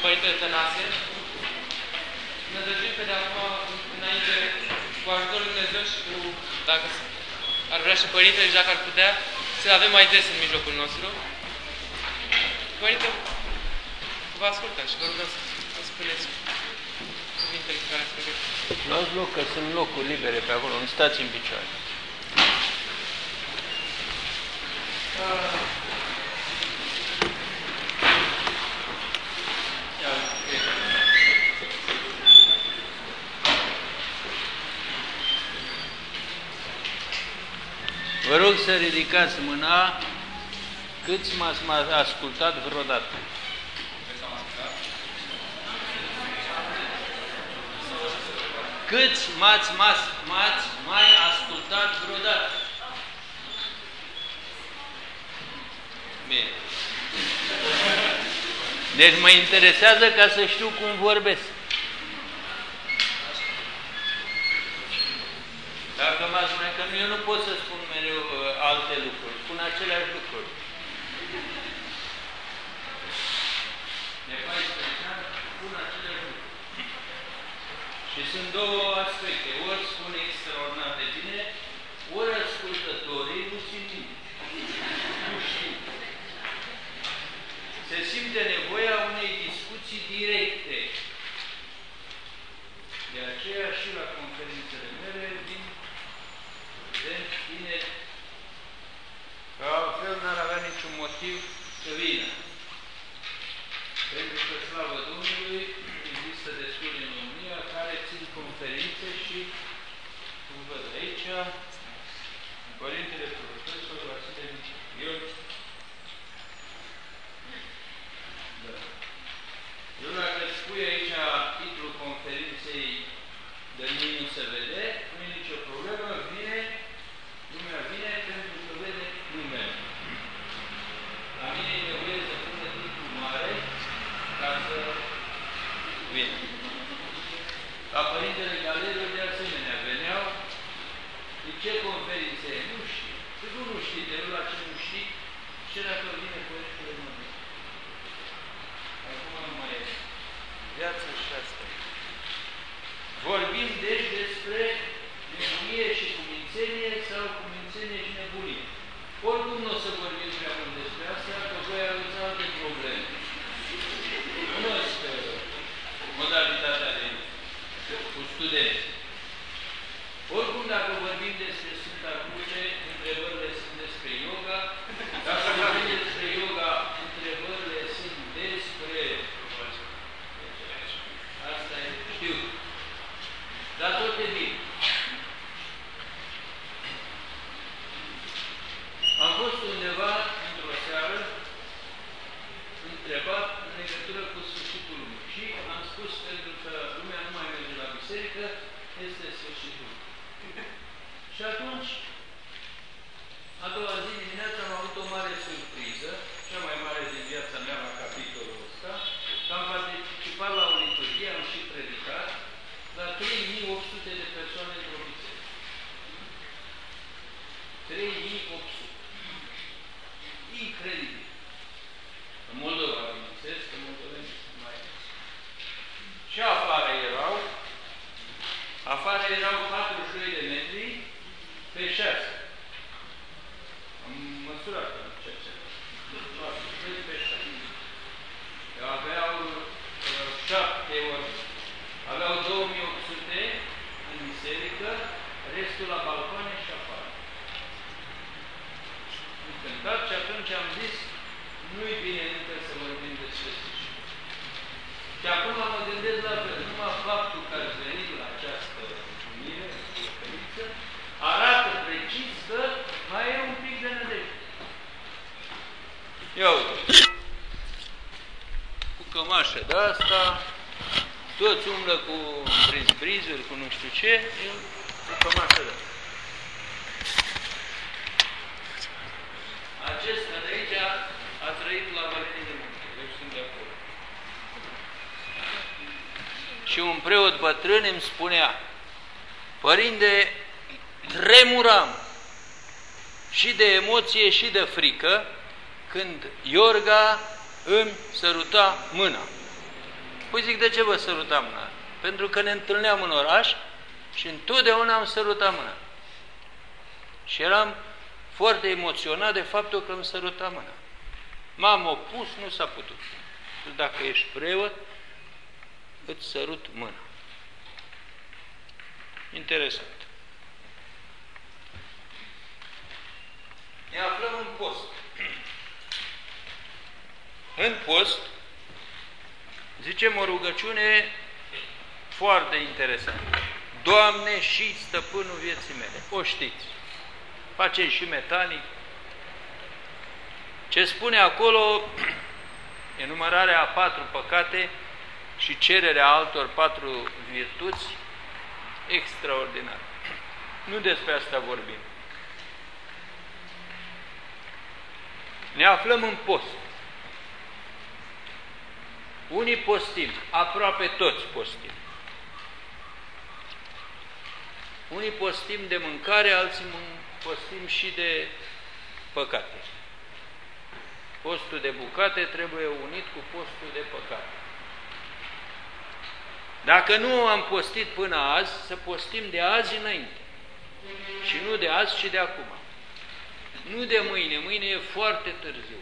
Părintele Tănase. Ne dăjim pe de acum înainte cu ajutorul Dumnezeu și cu, dacă ar vrea și Părintele, dacă ar putea, să-L avem mai des în mijlocul nostru. Părinte, vă ascultăm și vă rugăm să spuneți cuvintele care ați pregătit. Luați loc, că sunt locuri libere pe acolo, nu stați în picioare. Vă rog să ridicați mâna câți m-ați ascultat vreodată. Câți m-ați mai ascultat vreodată? Bine. Deci mă interesează ca să știu cum vorbesc. Dacă m-ați mai, că eu nu pot să spun mereu alte lucruri, spun aceleași lucruri. De 14 ani spun aceleași lucruri. Și sunt două aspecte. Ori spun extraordinar de bine, ori ascultătorii nu simt nimic. Nu știu. Se simte nevoia unei discuții directe. De aceea și la conferințele mele vin bine, că altfel n-ar avea niciun motiv să vină. Pentru că, slavă Domnului, există destul în România care țin conferințe și, cum văd aici, Părintele Profesor Vasile Ion. Da. Eu dacă spui aici titlul conferinței de mine nu se vede, nu e nicio problemă, lumea vine pentru că vede lumea. La mine e nevoie să pună titlul mare ca să vină. La Părintele Galeriu de asemenea veneau, de ce conferințe? Nu știi. Tu nu știi, de la ce nu știi, ce dacă vine Părintele Mănânc. Acum nu mai e. Viața și asta. Vorbim deci despre nebunie și cumințenie sau cumințenie și nebunie. Oricum nu o să vorbim prea mult despre asta, că voi aveți alte probleme. Cunosc modalitatea cu studenți. Oricum, dacă vorbim despre Sfânta Cruce, întrebările sunt despre yoga. Dacă vorbim despre yoga, întrebările sunt despre... Asta e, știu. Dar tot e bine. Am fost undeva, într-o seară, întrebat în legătură cu sfârșitul lumii. Și am spus, pentru că lumea nu mai merge la biserică, este sfârșitul. Și atunci, a doua zi dimineața am avut o mare surpriză, cea mai mare din viața mea la capitolul ăsta, că am participat la o liturghie, am și predicat, la 3800 de persoane într-o biserică. 3800. Incredibil. În Moldova, bineînțeles, că moldoveni mai și afară erau 42 de metri pe 6. Am măsurat ce 42 pe 6. Aveau 7 ori. Aveau 2800 în biserică, restul la balcoane și afară. Am cântat și atunci am zis, nu-i bine încă să vorbim despre sfârșit. Și acum mă gândesc la fel, numai faptul că ați venit la această unire, conferință, arată precis că mai e un pic de nădejde. Ia uite, cu cămașă de asta, toți umblă cu brizuri, cu nu știu ce, eu cu cămașă de asta. Acesta de aici a trăit la Vălenii de Munte, eu sunt de acolo. Și un preot bătrân îmi spunea, Părinte, tremuram și de emoție și de frică când Iorga îmi săruta mâna. Păi zic, de ce vă sărutam mâna? Pentru că ne întâlneam în oraș și întotdeauna am sărutat mâna. Și eram foarte emoționat de faptul că îmi săruta mâna. M-am opus, nu s-a putut. Dacă ești preot, îți sărut mâna. Interesant. Ne aflăm în post. În post zicem o rugăciune foarte interesantă. Doamne și stăpânul vieții mele. O știți. Facem și metanii. Ce spune acolo, enumărarea a 4 păcate și cererea altor 4 virtuți, extraordinar. Nu despre asta vorbim. Ne aflăm în post. Unii postim, aproape toți postim. Unii postim de mâncare, alții postim și de păcate. Postul de bucate trebuie unit cu postul de păcate. Dacă nu am postit până azi, să postim de azi înainte. Și nu de azi, ci de acum. Nu de mâine, mâine e foarte târziu.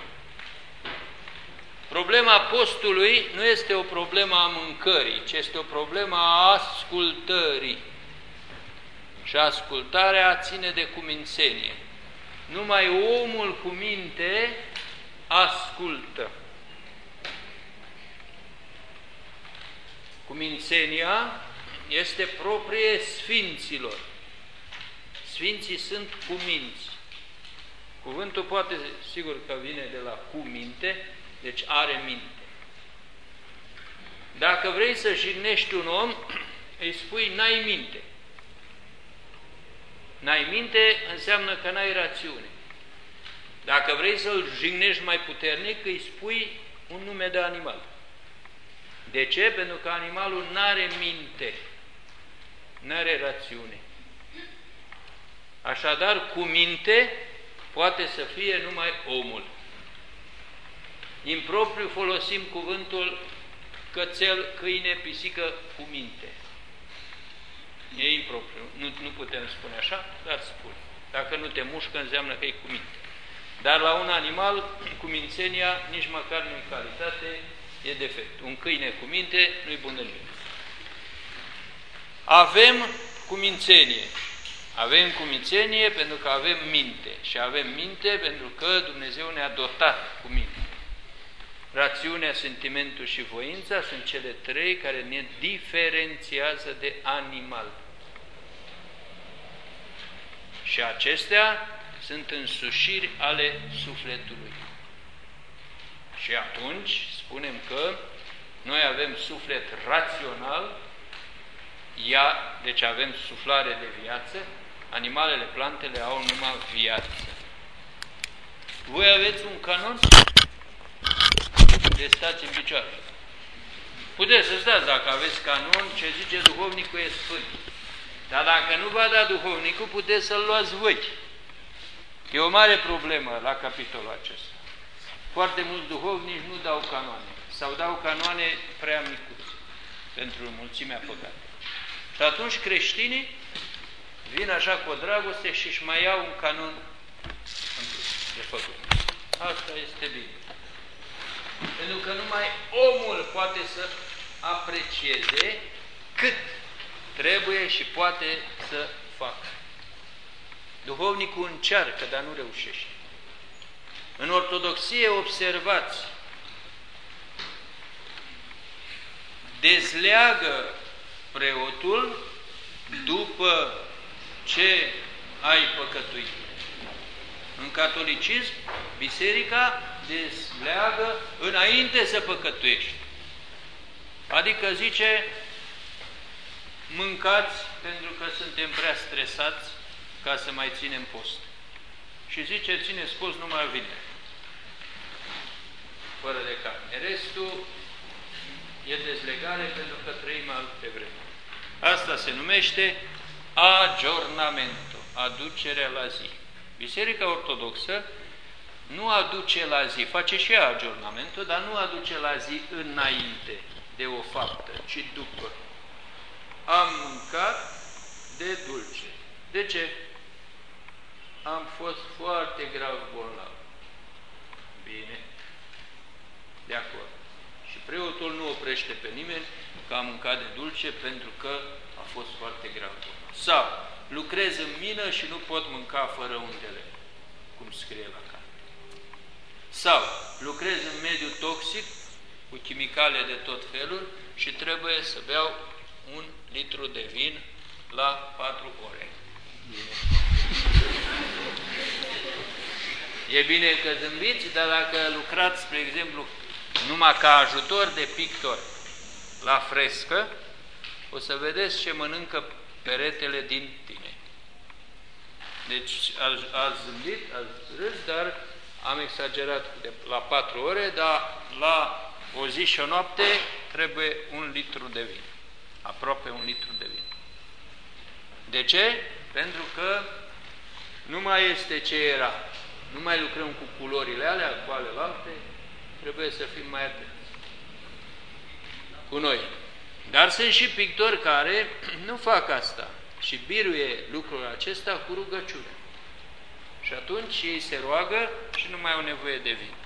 Problema postului nu este o problemă a mâncării, ci este o problemă a ascultării. Și ascultarea ține de cumințenie. Numai omul cu minte ascultă. Cumințenia este proprie sfinților. Sfinții sunt cuminți. Cuvântul poate, sigur că vine de la cuminte, deci are minte. Dacă vrei să jignești un om, îi spui n-ai minte. N-ai minte înseamnă că n-ai rațiune. Dacă vrei să-l jignești mai puternic, îi spui un nume de animal. De ce? Pentru că animalul n-are minte, n-are rațiune. Așadar, cu minte poate să fie numai omul. Impropriu folosim cuvântul cățel, câine, pisică cu minte. E impropriu. Nu putem spune așa, dar spun. Dacă nu te mușcă, înseamnă că e cu minte. Dar la un animal, cumințenia, nici măcar nu-i calitate, e defect. Un câine cu minte nu-i bun de nimic. Avem cumințenie. Avem cumințenie pentru că avem minte. Și avem minte pentru că Dumnezeu ne-a dotat cu minte. Rațiunea, sentimentul și voința sunt cele 3 care ne diferențiază de animal. Și acestea sunt însușiri ale sufletului. Și atunci spunem că noi avem suflet rațional, deci avem suflare de viață, animalele, plantele au numai viață. Voi aveți un canon de stați în picioare. Puteți să stați dacă aveți canon, ce zice duhovnicul e sfânt. Dar dacă nu va da duhovnicul, puteți să-l luați voi. E o mare problemă la capitolul acesta. Foarte mulți duhovnici nu dau canoane sau dau canoane prea micuți pentru mulțimea păcatelor. Și atunci creștinii vin așa cu o dragoste și își mai iau un canon de făcut. Asta este bine. Pentru că numai omul poate să aprecieze cât trebuie și poate să facă. Duhovnicul încearcă, dar nu reușește. În ortodoxie, observați, dezleagă preotul după ce ai păcătuit. În catolicism, biserica dezleagă înainte să păcătuiești. Adică zice, mâncați pentru că suntem prea stresați ca să mai ținem post. Și zice, țineți post numai vineri, fără de carne. Restul e dezlegare pentru că trăim alte vremuri. Asta se numește aggiornamento, aducerea la zi. Biserica Ortodoxă nu aduce la zi, face și ea aggiornamentul, dar nu aduce la zi înainte. de o faptă, ci după. Am mâncat de dulce. De ce? Am fost foarte grav bolnav. Bine. De acord. Și preotul nu oprește pe nimeni că a mâncat de dulce pentru că a fost foarte grav bolnav. Sau lucrez în mină și nu pot mânca fără undele, cum scrie la carte. Sau lucrez în mediul toxic, cu chimicale de tot felul și trebuie să beau 1 litru de vin la 4 ore. Bine. E bine că zâmbiți, dar dacă lucrați, spre exemplu, numai ca ajutor de pictor la frescă, o să vedeți ce mănâncă peretele din tine. Deci ați zâmbit, ați râs, dar am exagerat la 4 ore, dar la o zi și o noapte trebuie 1 litru de vin. Aproape 1 litru de vin. De ce? Pentru că nu mai este ce era. Nu mai lucrăm cu culorile alea, cu alelalte, trebuie să fim mai atenți cu noi. Dar sunt și pictori care nu fac asta și biruie lucrul acesta cu rugăciune. Și atunci ei se roagă și nu mai au nevoie de vin.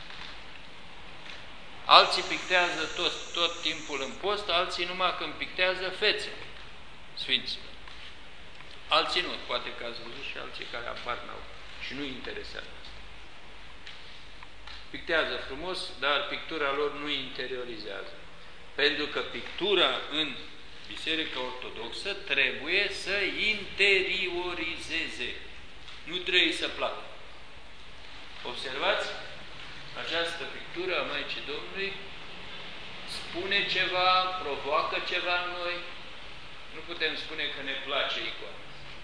Alții pictează tot timpul în post, alții numai când pictează fețe sfinților. Alții nu, poate că ați văzut și alții care apar n-au și nu interesează asta. Pictează frumos, dar pictura lor nu interiorizează. Pentru că pictura în Biserica Ortodoxă trebuie să interiorizeze. Nu trebuie să placă. Observați? Această pictură a Maicii Domnului spune ceva, provoacă ceva în noi. Nu putem spune că ne place icoana.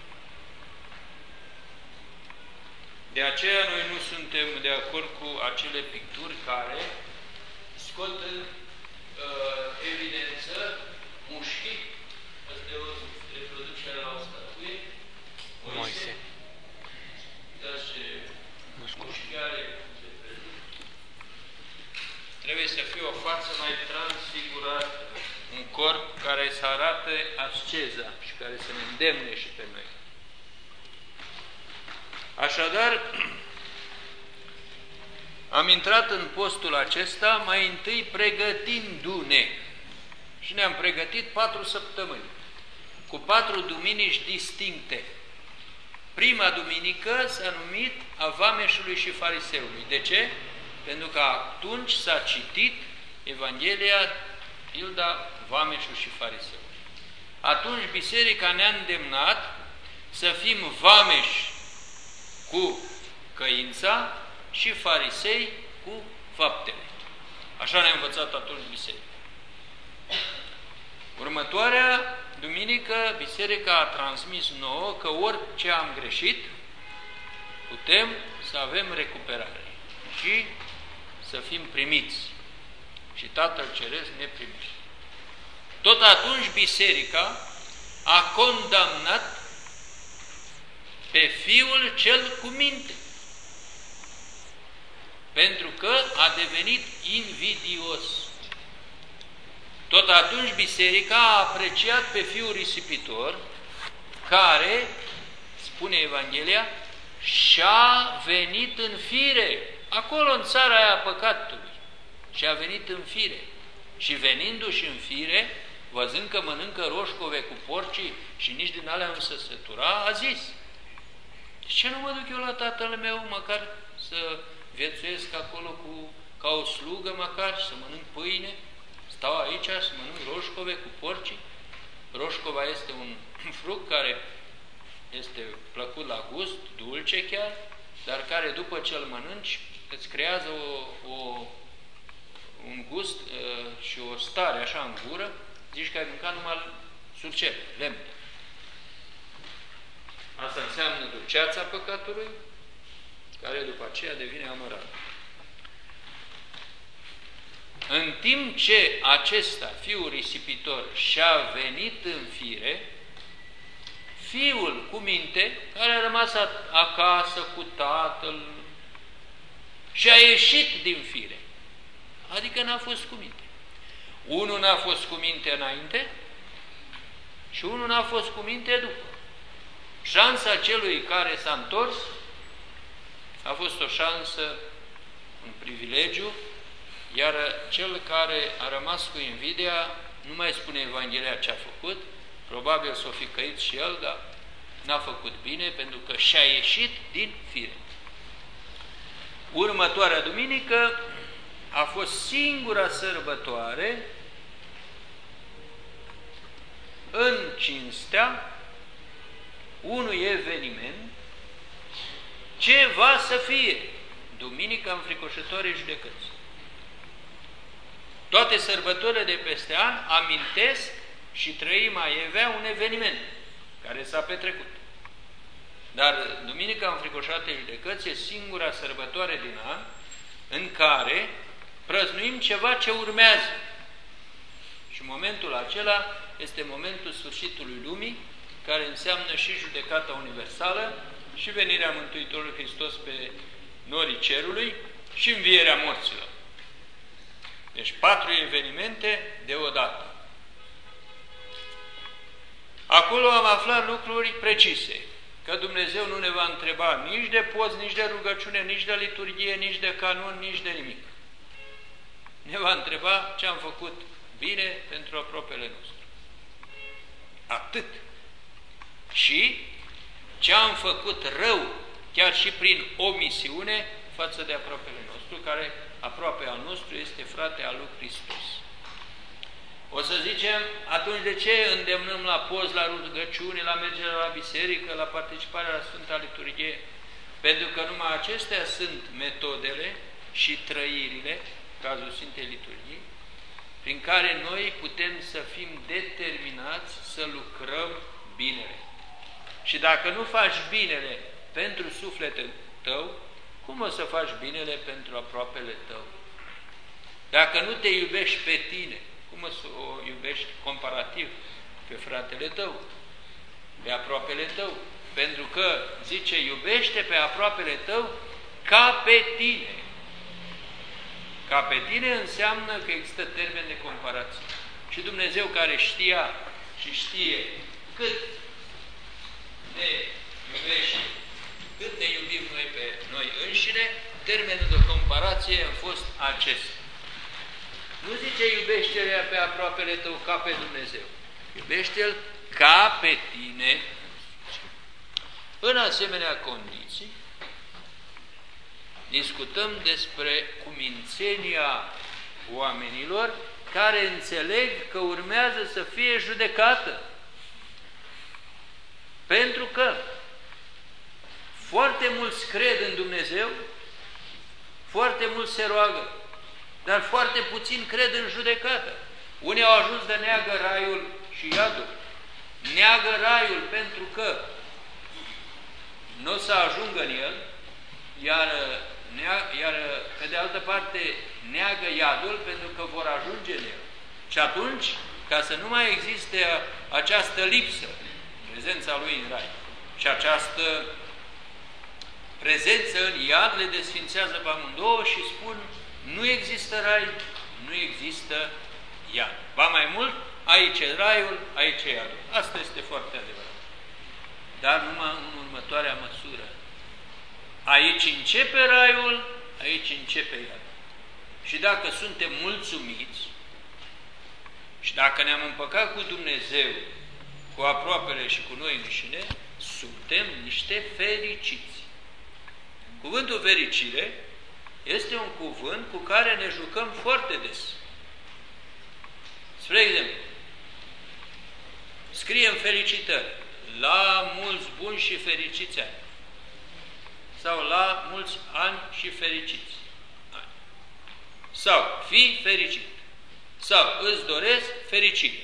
De aceea noi nu suntem de acord cu acele picturi care scot în evidență mușchii. Asta e o reproducere la o statuie. Moise. Uitați ce mușchi are. Trebuie să fie o față mai transfigurată, un corp care să arate asceza și care să ne îndemne și pe noi. Așadar, am intrat în postul acesta mai întâi pregătindu-ne și ne-am pregătit 4 săptămâni, cu 4 duminici distincte. Prima duminică s-a numit a vameșului și fariseului. De ce? Pentru că atunci s-a citit Evanghelia, pilda vameșul și fariseul. Atunci biserica ne-a îndemnat să fim vameși cu căința și farisei cu faptele. Așa ne-a învățat atunci biserica. Următoarea duminică, biserica a transmis nouă că orice am greșit, putem să avem recuperare și să fim primiți. Și Tatăl Ceresc ne primește. Tot atunci biserica a condamnat pe fiul cel cu minte, pentru că a devenit invidios. Tot atunci biserica a apreciat pe fiul risipitor, care, spune Evanghelia, și-a venit în fire, acolo în țara aia a păcatului, și a venit în fire. Și venindu-și în fire, văzând că mănâncă roșcove cu porcii și nici din alea nu se sătura, a zis: de ce nu mă duc eu la tatăl meu, măcar să viețuiesc acolo ca o slugă, măcar, să mănânc pâine? Stau aici să mănânc roșcove cu porcii? Roșcova este un fruct care este plăcut la gust, dulce chiar, dar care după ce îl mănânci îți creează un gust și o stare așa în gură, zici că ai mâncat numai surcel, lemn. Asta înseamnă dulceața păcatului, care după aceea devine amărată. În timp ce acesta, fiul risipitor, și-a venit în fire, fiul cu minte, care a rămas acasă cu tatăl și a ieșit din fire, adică n-a fost cu minte. Unul n-a fost cu minte înainte și unul n-a fost cu minte după. Șansa celui care s-a întors a fost o șansă, un privilegiu, iar cel care a rămas cu invidia nu mai spune Evanghelia ce a făcut, probabil s-o fi căit și el, dar n-a făcut bine pentru că și-a ieșit din fire. Următoarea duminică a fost singura sărbătoare în cinstea unui eveniment ce va să fie Duminica Înfricoșătoarei Judecății. Toate sărbătorile de peste an amintesc și trăim aievea un eveniment care s-a petrecut. Dar Duminica Înfricoșătoarei Judecății e singura sărbătoare din an în care prăznuim ceva ce urmează. Și momentul acela este momentul sfârșitului lumii, care înseamnă și judecata universală, și venirea Mântuitorului Hristos pe norii cerului și învierea morților. Deci 4 evenimente deodată. Acolo am aflat lucruri precise, că Dumnezeu nu ne va întreba nici de post, nici de rugăciune, nici de liturghie, nici de canon, nici de nimic. Ne va întreba ce am făcut bine pentru aproapele nostru. Atât. Și ce am făcut rău, chiar și prin omisiune, față de aproapele nostru, care aproape al nostru este frate al lui Hristos. O să zicem, atunci de ce îndemnăm la post, la rugăciune, la mergerea la biserică, la participarea la Sfânta Liturghie? Pentru că numai acestea sunt metodele și trăirile, cazul Sfintei Liturghii, prin care noi putem să fim determinați să lucrăm binele. Și dacă nu faci binele pentru sufletul tău, cum o să faci binele pentru aproapele tău? Dacă nu te iubești pe tine, cum o să o iubești comparativ pe fratele tău, pe aproapele tău? Pentru că, zice, iubește pe aproapele tău ca pe tine. Ca pe tine înseamnă că există termen de comparație. Și Dumnezeu, care știa și știe cât ne iubește, cât ne iubim noi pe noi înșine, termenul de comparație a fost acesta. Nu zice iubește-l pe aproapele tău ca pe Dumnezeu. Iubește-l ca pe tine. În asemenea condiții, discutăm despre cumințenia oamenilor care înțeleg că urmează să fie judecată. Pentru că foarte mulți cred în Dumnezeu, foarte mulți se roagă, dar foarte puțini cred în judecată. Unii au ajuns de neagă raiul și iadul. Neagă raiul pentru că nu o să ajungă în el, iar pe de altă parte neagă iadul pentru că vor ajunge în el. Și atunci, ca să nu mai existe această lipsă, prezența lui în rai, și această prezență în iad le desfințează pe amândouă și spun: nu există rai, nu există iad. Ba mai mult, aici e raiul, aici e iadul. Asta este foarte adevărat. Dar numai în următoarea măsură. Aici începe raiul, aici începe iadul. Și dacă suntem mulțumiți și dacă ne-am împăcat cu Dumnezeu, cu aproapele și cu noi înșine, suntem niște fericiți. Cuvântul fericire este un cuvânt cu care ne jucăm foarte des. Spre exemplu, scriem felicitări la mulți buni și fericiți ani, sau la mulți ani și fericiți ani, sau fii fericit, sau îți doresc fericire.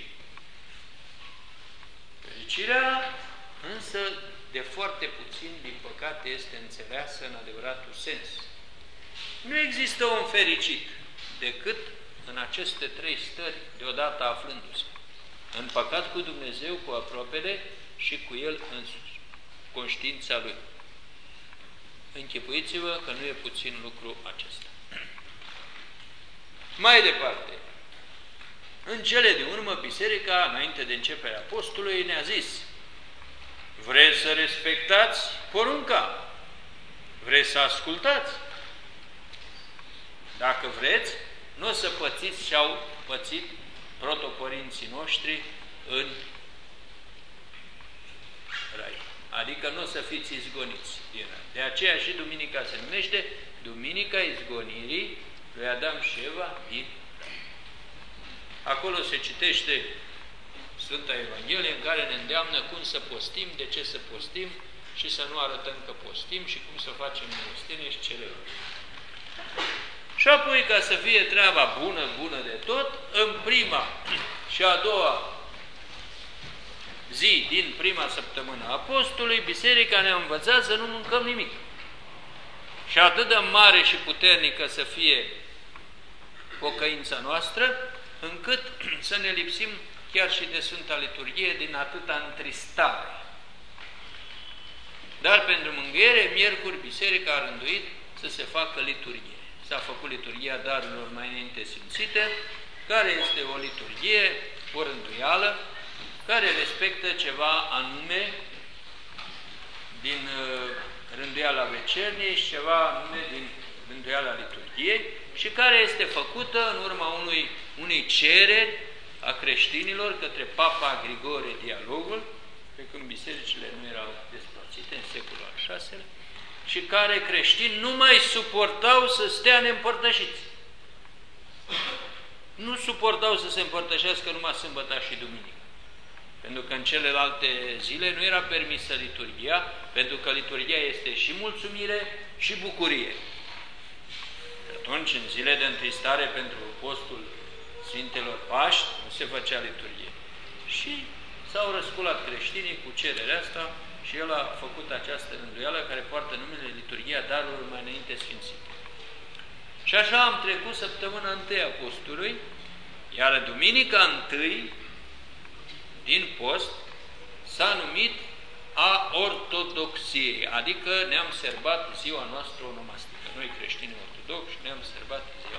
Fericirea însă de foarte puțin, din păcate, este înțeleasă în adevăratul sens. Nu există om fericit decât în aceste 3 stări, deodată aflându-se în păcat cu Dumnezeu, cu aproapele și cu El însuși, conștiința Lui. Închipuiți-vă că nu e puțin lucru acesta. Mai departe, În cele din urmă, biserica, înainte de începerea postului, ne-a zis: vreți să respectați porunca? Vreți să ascultați? Dacă vreți, nu o să pățiți ce au pățit protopărinții noștri în rai. Adică nu o să fiți izgoniți din rai. De aceea și duminica se numește Duminica Izgonirii lui Adam și Eva din rai. Acolo se citește Sfânta Evanghelie în care ne îndeamnă cum să postim, de ce să postim și să nu arătăm că postim și cum să facem milostenie și celelalte. Și apoi, ca să fie treaba bună de tot, în prima și a doua zi din prima săptămână a postului, biserica ne-a învățat să nu mâncăm nimic. Și atât de mare și puternică să fie pocăința noastră, încât să ne lipsim chiar și de Sfânta Liturghie din atâta întristare. Dar pentru mângâiere, miercuri, biserica a rânduit să se facă liturghie. S-a făcut liturghia darurilor mai înainte sfințite, care este o liturghie, o rânduială, care respectă ceva anume din rânduiala vecerniei și ceva anume din rânduiala liturghiei și care este făcută în urma unei cereri a creștinilor către Papa Grigore Dialogul, pe când bisericile nu erau despărțite în secolul al VI-lea, și care creștini nu mai suportau să stea neîmpărtășiți. Nu suportau să se împărtășească numai sâmbătă și duminică. Pentru că în celelalte zile nu era permisă liturghia, pentru că liturghia este și mulțumire și bucurie. Și atunci, în zile de întristare pentru postul Sfintelor Paști, nu se făcea liturghie. Și s-au răsculat creștinii cu cererea asta și el a făcut această rânduială care poartă numele Liturghia Darurilor mai înainte sfințite. Și așa am trecut săptămâna întâi a postului, iar duminica întâi din post s-a numit a Ortodoxiei, adică ne-am sărbat ziua noastră onomastică. Noi creștini ortodoxi ne-am sărbat ziua.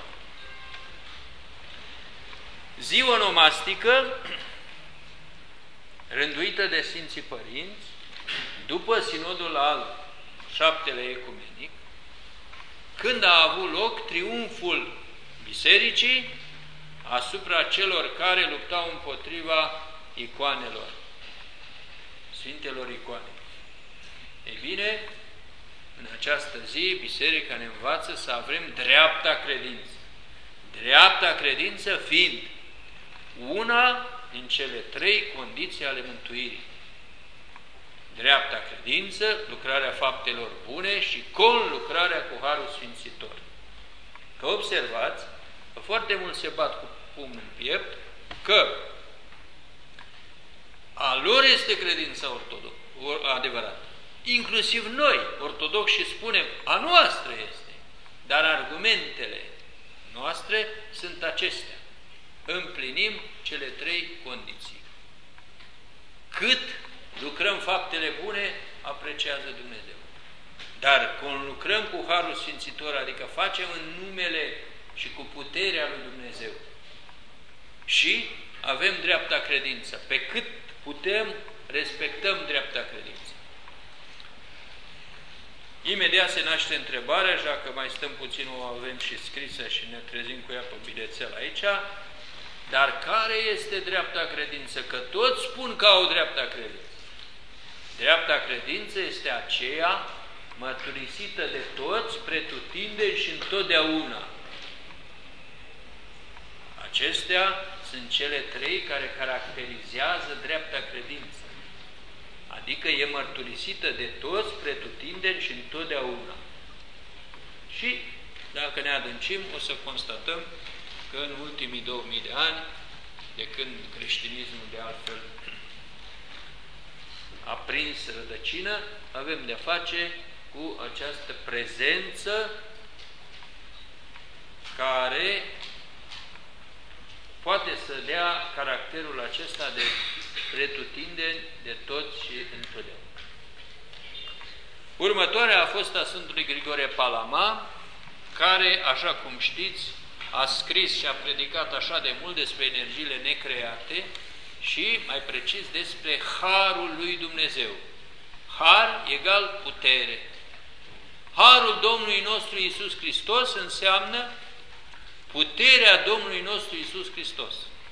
Ziua onomastică rânduită de Sfinții Părinți după sinodul al VII-lea ecumenic, când a avut loc triumful bisericii asupra celor care luptau împotriva icoanelor, Sfintelor icoane. Ei bine, în această zi, biserica ne învață să avem dreapta credință. Dreapta credință fiind una din cele trei condiții ale mântuirii. Dreapta credință, lucrarea faptelor bune și conlucrarea cu Harul Sfințitor. Că observați că foarte mult se bat cu pumnul în piept că a lor este credința adevărată. Inclusiv noi, ortodoxi, spunem a noastră este, dar argumentele noastre sunt acestea. Împlinim cele trei condiții. Cât lucrăm faptele bune, apreciază Dumnezeu. Dar conlucrăm cu Harul Sfințitor, adică facem în numele și cu puterea lui Dumnezeu. Și avem dreapta credință. Pe cât putem, respectăm dreapta credință. Imediat se naște întrebarea, și dacă mai stăm puțin o avem și scrisă și ne trezim cu ea pe bilețel aici, dar care este dreapta credință? Că toți spun că au dreapta credință. Dreapta credință este aceea mărturisită de toți, pretutindeni și întotdeauna. Acestea sunt cele trei care caracterizează dreapta credință. Adică e mărturisită de toți, pretutindeni și întotdeauna. Și dacă ne adâncim, o să constatăm că în ultimii 2000 de ani, de când creștinismul de altfel a prins rădăcină, avem de-a face cu această prezență care poate să dea caracterul acesta de pretutindeni, de toți și întotdeauna. Următoarea a fost a Sfântului Grigore Palama, care, așa cum știți, a scris și a predicat așa de mult despre energiile necreate și, mai precis, despre Harul lui Dumnezeu. Har egal putere. Harul Domnului nostru Iisus Hristos înseamnă puterea Domnului nostru Iisus Hristos.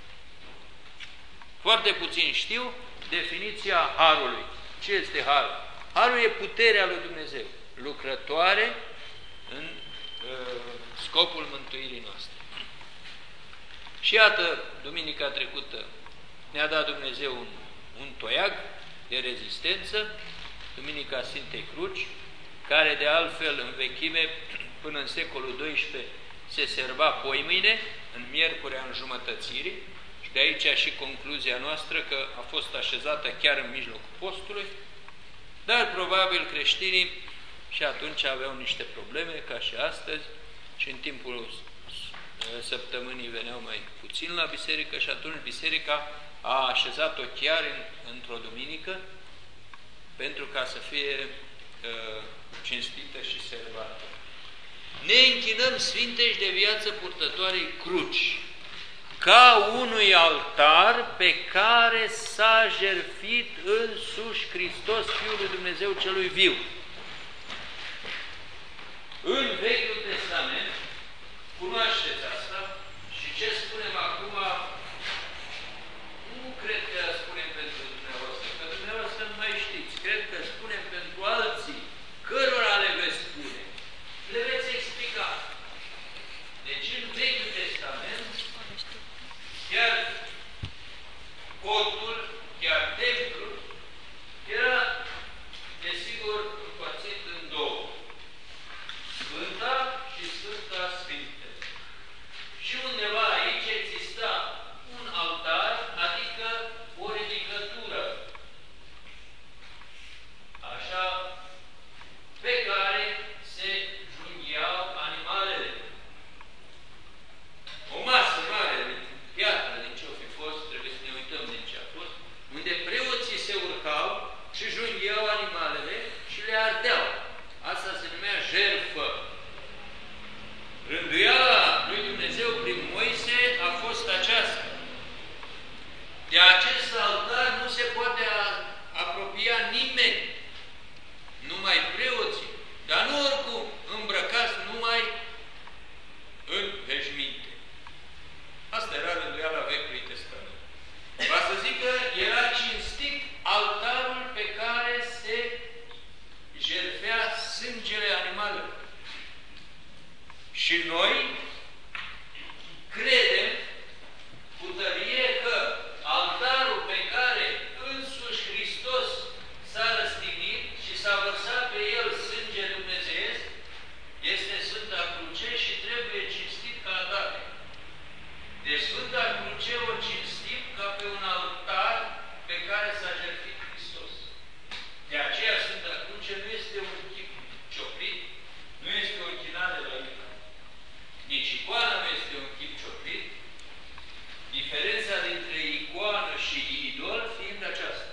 Foarte puțin știu definiția Harului. Ce este Harul? Harul e puterea lui Dumnezeu, lucrătoare în scopul mântuirii noastre. Și iată, duminica trecută ne-a dat Dumnezeu un toiag de rezistență, Duminica Sfintei Cruci, care de altfel în vechime, până în secolul XII, se serba poimâine, în miercurea înjumătățirii, și de aici și concluzia noastră că a fost așezată chiar în mijlocul postului, dar probabil creștinii și atunci aveau niște probleme, ca și astăzi, și în timpul săptămânii veneau mai puțin la biserică și atunci biserica a așezat-o chiar într-o duminică pentru ca să fie cinstită și servată. Ne închinăm sfinteși de viață purtătoarei cruci, ca unui altar pe care s-a jertfit însuși Hristos, Fiul lui Dumnezeu celui viu. În Vechiul Testament, cunoașteți asta, și ce spunem acum, nu cred că spunem pentru dumneavoastră, că dumneavoastră nu mai știți, cred că spunem pentru alții, cărora le veți spune, le veți explica. Deci în Vechiul Testament, chiar cortul, chiar templul, era, desigur, împărțit în două. Sfânta și Sfânta Sfinte. Și undeva aici exista un altar, adică o ridicătură, așa, pe care se junghiau animalele. O masă mare, din piatră, din ce-o fi fost, trebuie să ne uităm din ce a fost, unde preoții se urcau și junghiau animalele și le ardeau. Asta se numea jertfă. Rânduiala lui Dumnezeu prin Moise a fost aceasta. De acest altar nu se poate apropia nimeni, numai preoții, dar nu oricum îmbrăcați numai în veșminte. Asta era rânduiala Vechiului Testament. Va să zic că era cinstit altarul pe care se jertfea sângele animalelor. Și noi credem cu tărie că altarul pe care însuși Hristos s-a răstignit și s-a vărsat pe el sânge dumnezeiesc este Sfânta Cruce și trebuie cinstit ca atare. De Sfânta Cruce o cinstim ca pe un altar pe care s-a jertfit Hristos. De aceea Sfânta Cruce nu este un chip cioplit, nu este o închinare la ea. Nici icoana nu este un chip cioplit, diferența dintre icoană și idol fiind aceasta.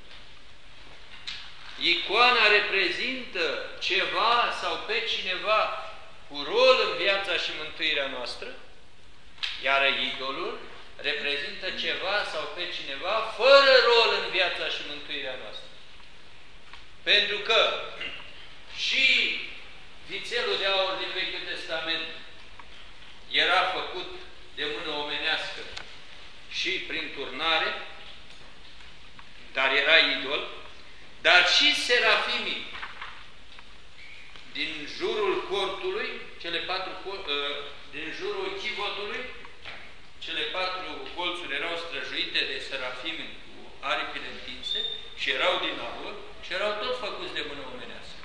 Icoana reprezintă ceva sau pe cineva cu rol în viața și mântuirea noastră, iar idolul reprezintă ceva sau pe cineva fără rol în viața și mântuirea noastră. Pentru că și vițelul de aur din Vechiul Testament era făcut de mână omenească și prin turnare, dar era idol, dar și serafimii din jurul cortului, din jurul chivotului, cele 4 colțuri erau străjuite de serafimi cu aripile întinse și erau din aur și erau tot făcuți de mână omenească.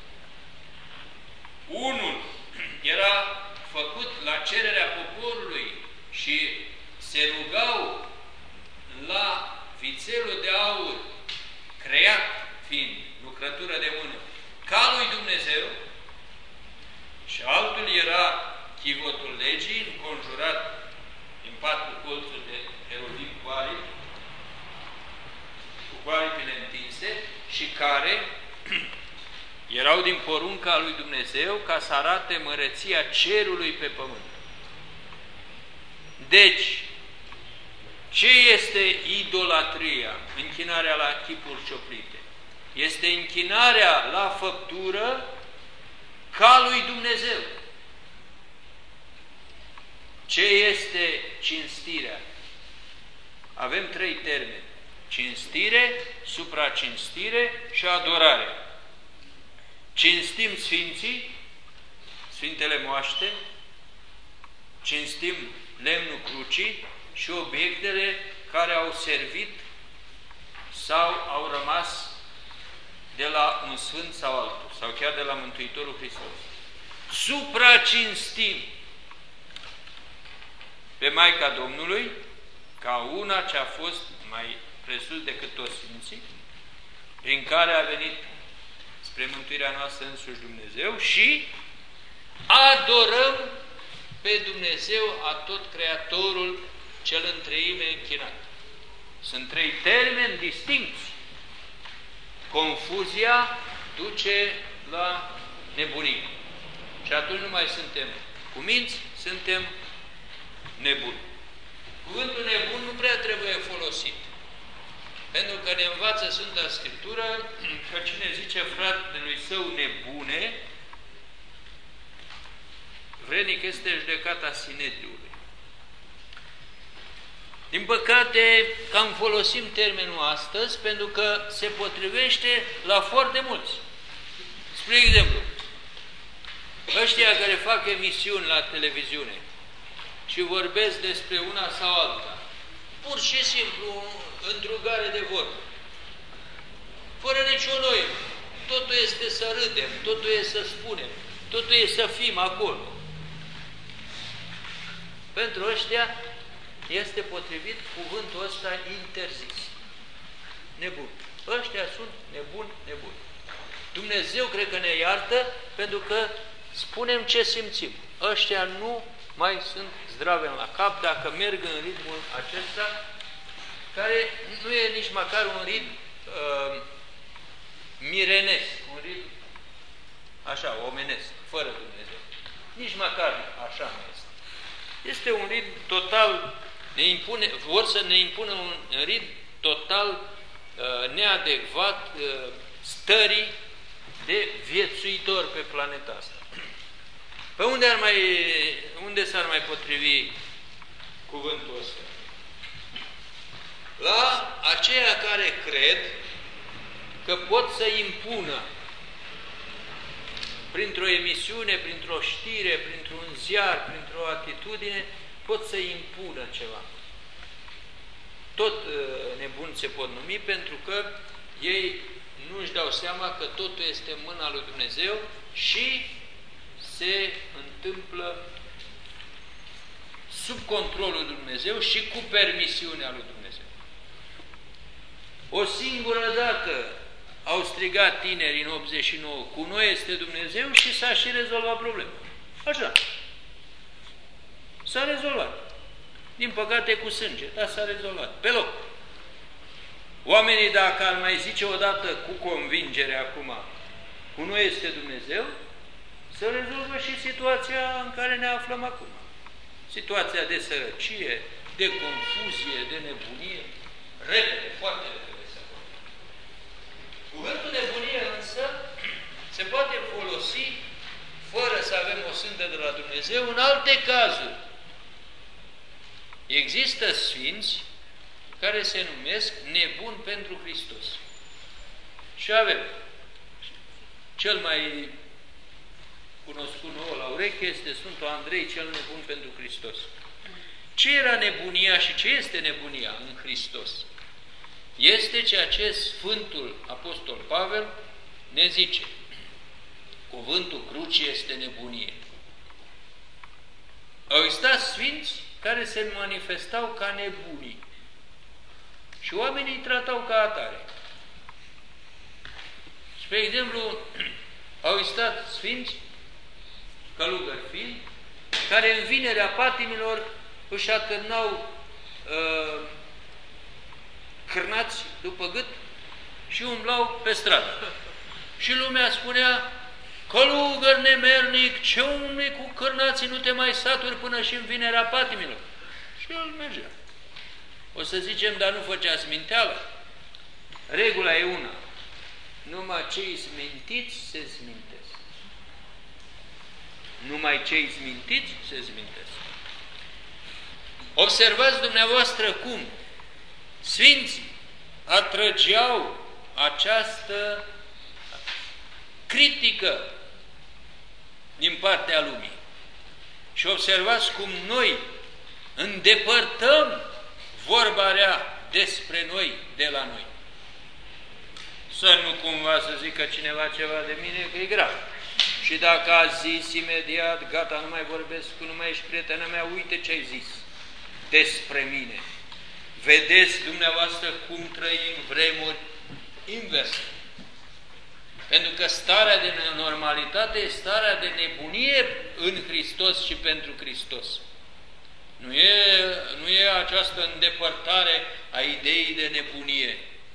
Unul era făcut la cererea poporului și se rugau la vițelul de aur, creat fiind lucrătură de mână, ca lui Dumnezeu, și altul era chivotul legii, înconjurat din 4 colțuri de heruvim cu aripile întinse și care erau din porunca lui Dumnezeu ca să arate măreția cerului pe pământ. Deci, ce este idolatria? Închinarea la chipuri cioplite. Este închinarea la făptură ca lui Dumnezeu. Ce este cinstirea? Avem 3 termeni. Cinstire, supracinstire și adorare. Cinstim Sfinții, Sfintele Moaște, cinstim lemnul crucii și obiectele care au servit sau au rămas de la un sfânt sau altul, sau chiar de la Mântuitorul Hristos. Supracinstim pe Maica Domnului ca una ce a fost mai presus decât toți Sfinții, prin care a venit spre mântuirea noastră însuși Dumnezeu, și adorăm pe Dumnezeu atot Creatorul cel în treime închinat. Sunt 3 termeni distincți. Confuzia duce la nebunie. Și atunci nu mai suntem cuminți, suntem nebuni. Cuvântul nebun nu prea trebuie folosit. Pentru că ne învață Sfânta Scriptură că cine zice fratelui său nebune, vrednic este judecata Sinedriului. Din păcate, cam folosim termenul astăzi pentru că se potrivește la foarte mulți. Spre exemplu, ăștia care fac emisiuni la televiziune și vorbesc despre una sau alta, pur și simplu, întrugare de vorbă, fără nicio noi. Totul este să râdem, totul este să spunem, totul este să fim acolo. Pentru ăștia este potrivit cuvântul ăsta interzis. Nebun. Ăștia sunt nebuni. Dumnezeu cred că ne iartă pentru că spunem ce simțim. Ăștia nu mai sunt zdrave la cap dacă merg în ritmul acesta, care nu e nici măcar un ritm mirenesc, un ritm așa, omenesc, fără Dumnezeu. Nici măcar așa nu este. Este un ritm total, vor să ne impună un ritm total neadecvat stării de viețuitor pe planeta asta. Pe unde s-ar mai potrivi cuvântul ăsta? La aceia care cred că pot să impună printr-o emisiune, printr-o știre, printr-un ziar, printr-o atitudine, pot să impună ceva. Tot nebuni se pot numi pentru că ei nu își dau seama că totul este în mâna lui Dumnezeu și se întâmplă sub controlul lui Dumnezeu și cu permisiunea lui Dumnezeu. O singură dată au strigat tinerii în 89, cu noi este Dumnezeu, și s-a și rezolvat problema. Așa. S-a rezolvat. Din păcate cu sânge, dar s-a rezolvat. Pe loc. Oamenii, dacă ar mai zice odată cu convingere acum, cu noi este Dumnezeu, să rezolvă și situația în care ne aflăm acum. Situația de sărăcie, de confuzie, de nebunie. Repede, foarte repede. Cuvântul nebunie însă se poate folosi fără să avem o sândă de la Dumnezeu în alte cazuri. Există sfinți care se numesc nebuni pentru Hristos. Și avem cel mai cunoscut nouă la ureche este Sfântul Andrei, cel nebun pentru Hristos. Ce era nebunia și ce este nebunia în Hristos? Este ceea ce Sfântul Apostol Pavel ne zice. Cuvântul crucii este nebunie. Au existat sfinți care se manifestau ca nebunii și oamenii îi tratau ca atare. Spre exemplu, au existat sfinți, călugări fiind, care în vinerea patimilor își atârnau cârnați după gât și umblau pe stradă. Și lumea spunea, călugăr nemernic, ce umbli cu cârnații, nu te mai saturi până și în vinerea patimilor. Și Și el mergea. O să zicem, dar nu făcea sminteală? Regula e una. Numai cei smintiți se smintesc. Numai cei smintiți se smintesc. Observați dumneavoastră cum sfinții atrăgeau această critică din partea lumii. Și observați cum noi îndepărtăm vorba rea despre noi de la noi. Să nu cumva să zică cineva ceva de mine, că e grav. Și dacă a zis imediat, gata, nu mai vorbesc cu, nu mai ești prietena mea, uite ce ai zis despre mine. Vedeți dumneavoastră cum trăim vremuri inverse. Pentru că starea de normalitate e starea de nebunie în Hristos și pentru Hristos. Nu e această îndepărtare a ideii de nebunie.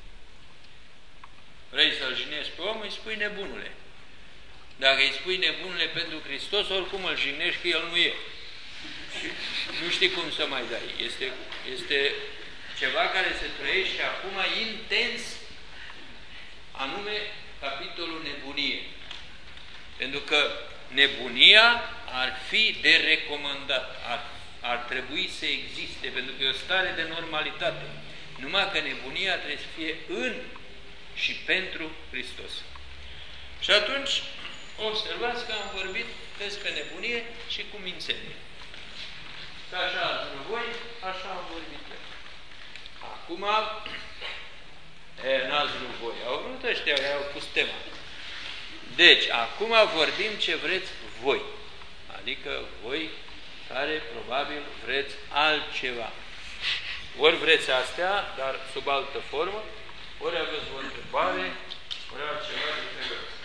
Vrei să-l jignești pe om, îi spui nebunule. Dacă îi spui nebunule pentru Hristos, oricum îl jignești că el nu e. Și nu știi cum să mai dai. Este ceva care se trăiește acum intens, anume capitolul nebunie. Pentru că nebunia ar fi de recomandat, ar trebui să existe, pentru că e o stare de normalitate. Numai că nebunia trebuie să fie în și pentru Hristos. Și atunci, observați că am vorbit despre nebunie și cu mințenie. Că așa ați vrut voi, așa am vorbit eu. Acum, n-ați vrut voi, au vrut ăștia care au pus tema. Deci, acum vorbim ce vreți voi. Adică voi care probabil vreți altceva. Ori vreți astea, dar sub altă formă, ori aveți o întrebare, ori altceva de felul ăsta.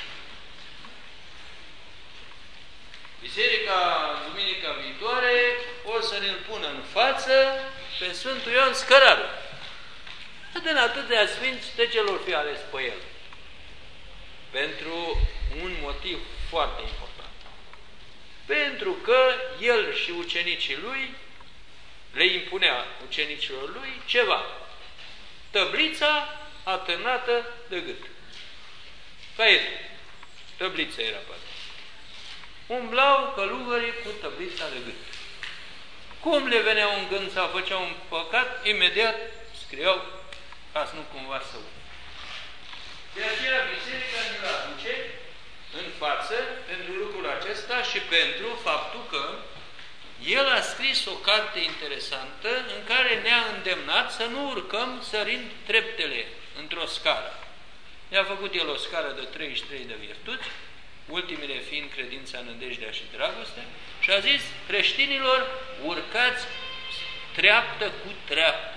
Biserica, duminica viitoare, o să ne-l pună în față pe Sfântul Ioan Scărarul. Din atâtea sfinți, de ce l-or fi ales pe el? Pentru un motiv foarte important. Pentru că el și ucenicii lui le impunea ucenicilor lui ceva. Tăblița atârnată de gât. Caietul. Tăblița era pe atunci. Umblau călugării cu tăblița de gât. Cum le veneau în gând sau făceau un păcat, imediat scriau ca să nu cumva să uit. De aceea biserica ne-l aduce în față pentru lucrul acesta și pentru faptul că el a scris o carte interesantă în care ne-a îndemnat să nu urcăm sărind treptele într-o scară. Ne-a făcut el o scară de 33 de virtuți, ultimele fiind credința, nădejdea și dragostea, și a zis creștinilor, urcați treaptă cu treaptă.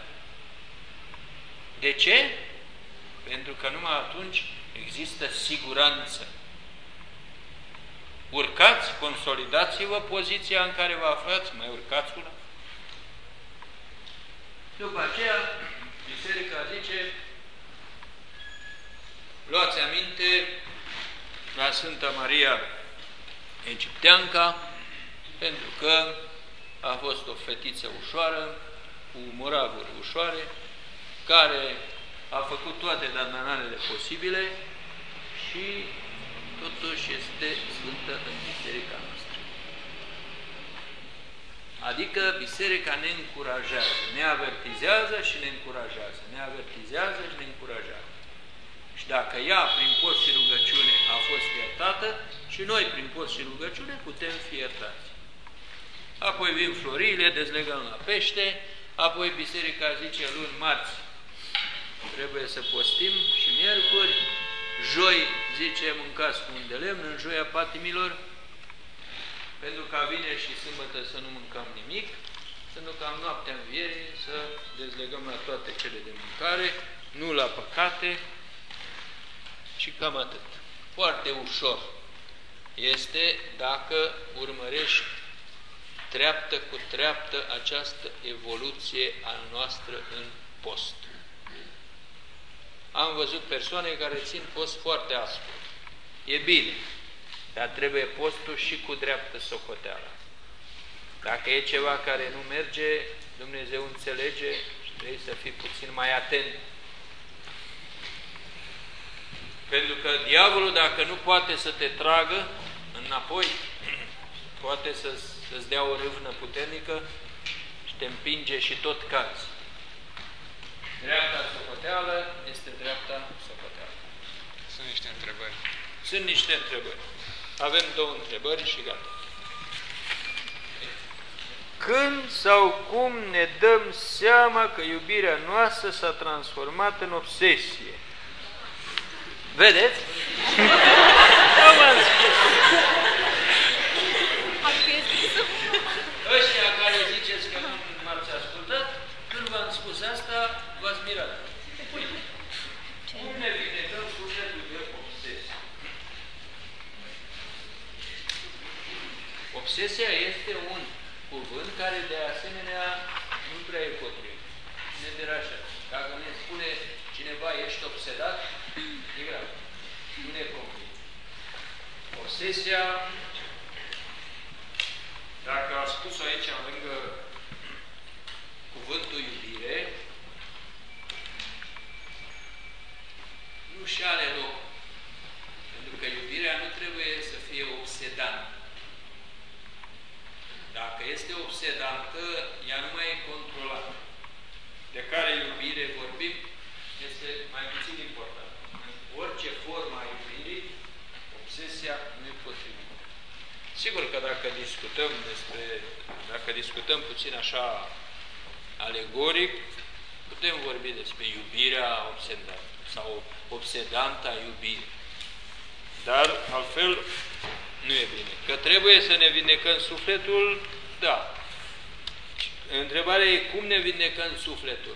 De ce? Pentru că numai atunci există siguranță. Urcați, consolidați-vă poziția în care vă aflați, mai urcați una. După aceea, biserica zice, luați aminte la Sfânta Maria Egipteanca, pentru că a fost o fetiță ușoară, cu moravuri ușoare, care a făcut toate dandanarele posibile și totuși este sfântă în biserica noastră. Adică biserica ne încurajează, ne avertizează și ne încurajează, ne avertizează și ne încurajează. Și dacă ea, prin post și rugăciune, a fost iertată, și noi, prin post și rugăciune, putem fi iertați. Apoi vin florile, dezlegăm la pește, apoi biserica zice luni, marți, trebuie să postim și miercuri, joi, zice, mâncați cu un de lemn, în joia patimilor, pentru ca vineri și sâmbătă să nu mâncăm nimic, pentru ca în noaptea învierii să dezlegăm la toate cele de mâncare, nu la păcate, și cam atât. Foarte ușor este dacă urmărești treaptă cu treaptă această evoluție a noastră în post. Am văzut persoane care țin post foarte aspru. E bine, dar trebuie postul și cu dreaptă socoteală. Dacă e ceva care nu merge, Dumnezeu înțelege și trebuie să fii puțin mai atent. Pentru că diavolul, dacă nu poate să te tragă înapoi, poate să-ți dea o râvnă puternică și te împinge și tot cazi. Dreapta socoteală este dreapta socoteală. Sunt niște întrebări. Sunt niște întrebări. Avem 2 întrebări și gata. Când sau cum ne dăm seama că iubirea noastră s-a transformat în obsesie? Vedeți? Nu v-am spus. Ăștia care ziceți că nu m-ați ascultat, când v-am spus asta, v-ați mirat. Cum ne vindecăm sufletul de obsesie? Obsesia este un cuvânt care de asemenea nu prea e potrivit. Ne derajează. Dacă ne spune cineva ești obsedat, e grav. Nu ne convine. Obsesia, dacă a spus-o aici lângă cuvântul iubire, nu și are loc. Pentru că iubirea nu trebuie să fie obsedantă. Dacă este obsedantă, ea nu mai e controlată. De care iubire vorbim, este mai puțin important. În orice formă a iubirii, obsesia nu e potrivită. Sigur că dacă discutăm puțin așa alegoric, putem vorbi despre iubirea obsedantă sau obsedanta iubire. Dar altfel nu e bine. Că trebuie să ne vindecăm sufletul, da. Întrebarea e cum ne vindecăm sufletul.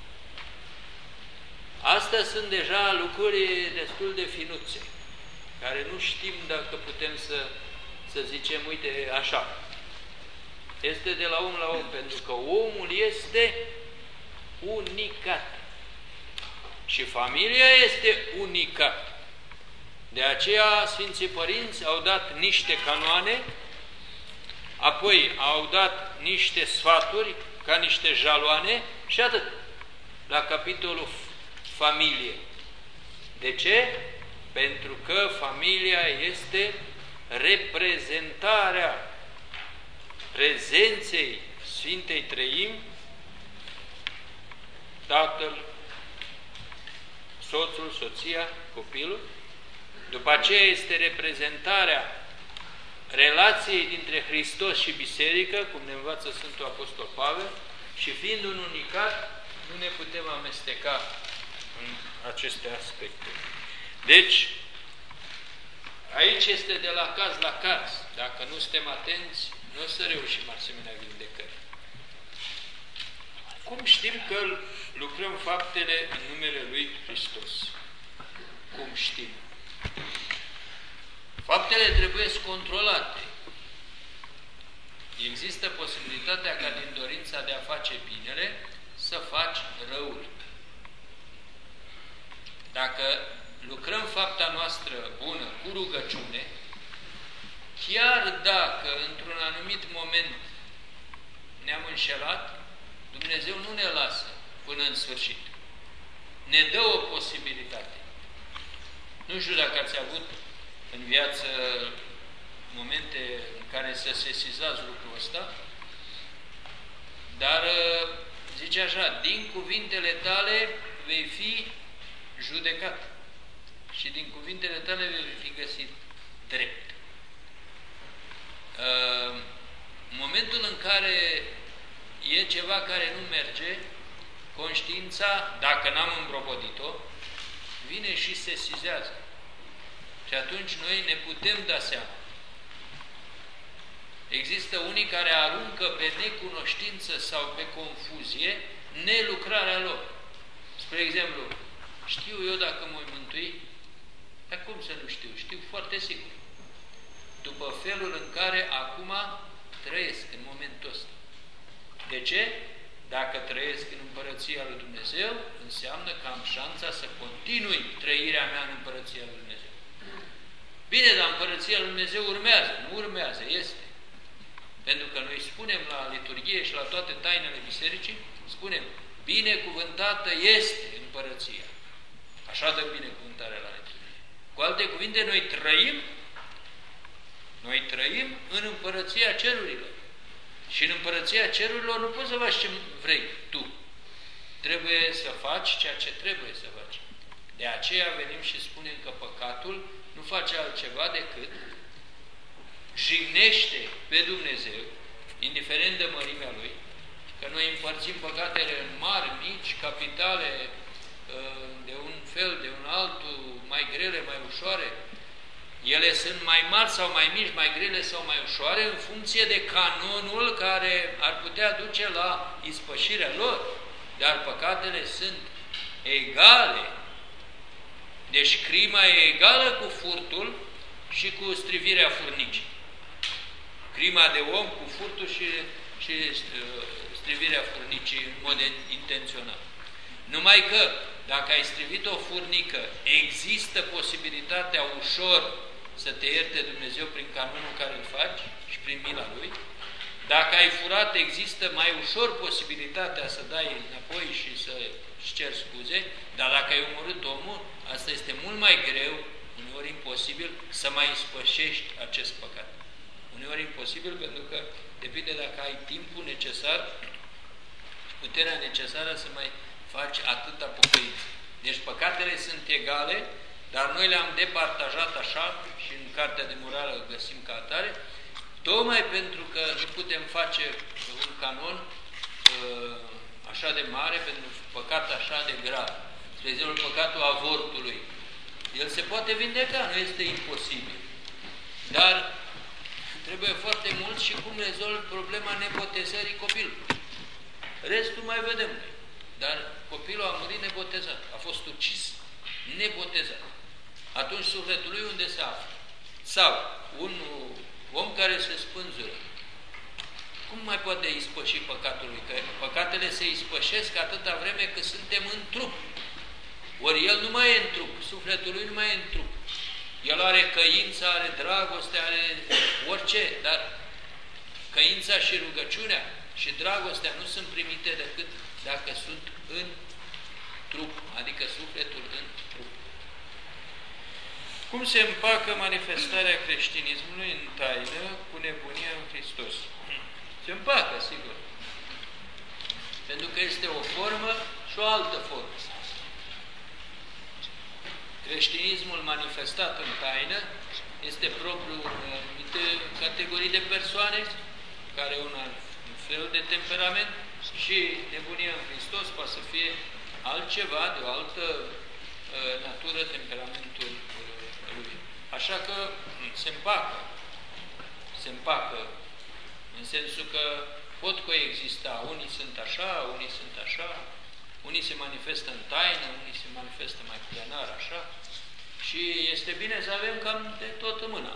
Astea sunt deja lucruri destul de finuțe, care nu știm dacă putem să zicem, uite, așa. Este de la om la om, pentru că omul este unicat. Și familia este unicat. De aceea Sfinții Părinți au dat niște canoane, apoi au dat niște sfaturi, ca niște jaloane și atât, la capitolul familie. De ce? Pentru că familia este reprezentarea prezenței Sfintei Treimi, tatăl, soțul, soția, copilul. După aceea este reprezentarea relației dintre Hristos și Biserică, cum ne învață Sfântul Apostol Pavel, și fiind un unicat, nu ne putem amesteca în aceste aspecte. Deci, aici este de la caz la caz. Dacă nu suntem atenți, nu o să reușim asemenea vindecări. Cum știm că lucrăm faptele în numele Lui Hristos? Cum știm? Faptele trebuie controlate. Există posibilitatea ca din dorința de a face binele să faci răul. Dacă lucrăm fapta noastră bună cu rugăciune, chiar dacă într-un anumit moment ne-am înșelat, Dumnezeu nu ne lasă până în sfârșit. Ne dă o posibilitate. Nu știu dacă ați avut în viață momente în care să sesizați lucrul ăsta, dar zice așa, din cuvintele tale vei fi judecat și din cuvintele tale vei fi găsit drept. În momentul în care e ceva care nu merge, conștiința, dacă n-am îmbrobodit-o, vine și sesizează. Și atunci noi ne putem da seama. Există unii care aruncă pe necunoștință sau pe confuzie nelucrarea lor. Spre exemplu, știu eu dacă mă mântui? Dar cum să nu știu? Știu foarte sigur. După felul în care acum trăiesc în momentul ăsta. De ce? Dacă trăiesc în Împărăția lui Dumnezeu, înseamnă că am șansa să continui trăirea mea în Împărăția lui Dumnezeu. Bine, dar Împărăția lui Dumnezeu urmează. Nu urmează, este. Pentru că noi spunem la liturghie și la toate tainele bisericii, spunem, binecuvântată este împărăția. Așa dă binecuvântarea la liturghie. Cu alte cuvinte, noi trăim în împărăția cerurilor. Și în împărăția cerurilor nu poți să faci ce vrei tu. Trebuie să faci ceea ce trebuie să faci. De aceea venim și spunem că păcatul nu face altceva decât jignește pe Dumnezeu, indiferent de mărimea Lui, că noi împărțim păcatele în mari, mici, capitale, de un fel, de un altul, mai grele, mai ușoare. Ele sunt mai mari sau mai mici, mai grele sau mai ușoare, în funcție de canonul care ar putea duce la ispășirea lor. Dar păcatele sunt egale. Deci crima e egală cu furtul și cu strivirea furnicii. Crima de om cu furtul și strivirea furnicii în mod intențional. Numai că, dacă ai strivit o furnică, există posibilitatea ușor să te ierte Dumnezeu prin canonul care îl faci și prin mila Lui. Dacă ai furat, există mai ușor posibilitatea să dai înapoi și să-și ceri scuze, dar dacă ai omorât omul, asta este mult mai greu, uneori imposibil, să mai ispășești acest păcat. Uneori imposibil pentru că depinde dacă ai timpul necesar și puterea necesară să mai faci atâta pocăință. Deci păcatele sunt egale, dar noi le-am departajat așa și în Cartea de Morală îl găsim ca atare, tocmai pentru că nu putem face un canon așa de mare pentru păcat așa de grav. De exemplu, păcatul avortului. El se poate vindeca, nu este imposibil. Dar trebuie foarte mult și cum rezolvi problema nebotezării copilului. Restul mai vedem noi. Dar copilul a murit nebotezat, a fost ucis, nebotezat. Atunci sufletul lui unde se află? Sau un om care se spânzură. Cum mai poate ispăși păcatul lui? Că păcatele se ispășesc atâta vreme cât suntem în trup. Ori el nu mai e în trup, sufletul lui nu mai e în trup. El are căință, are dragoste, are orice, dar căința și rugăciunea și dragostea nu sunt primite decât dacă sunt în trup, adică sufletul în trup. Cum se împacă manifestarea creștinismului în taină cu nebunia în Hristos? Se împacă, sigur. Pentru că este o formă și o altă formă. Creștinismul manifestat în taină este propriu unei anumite categorii de persoane care au un fel de temperament și nebunia în Hristos poate să fie altceva, de o altă natură, temperamentul lui. Așa că se împacă. Se împacă în sensul că pot coexista. Unii sunt așa, unii sunt așa, unii se manifestă în taină, unii se manifestă mai plenar, așa. Și este bine să avem cam de tot în mâna.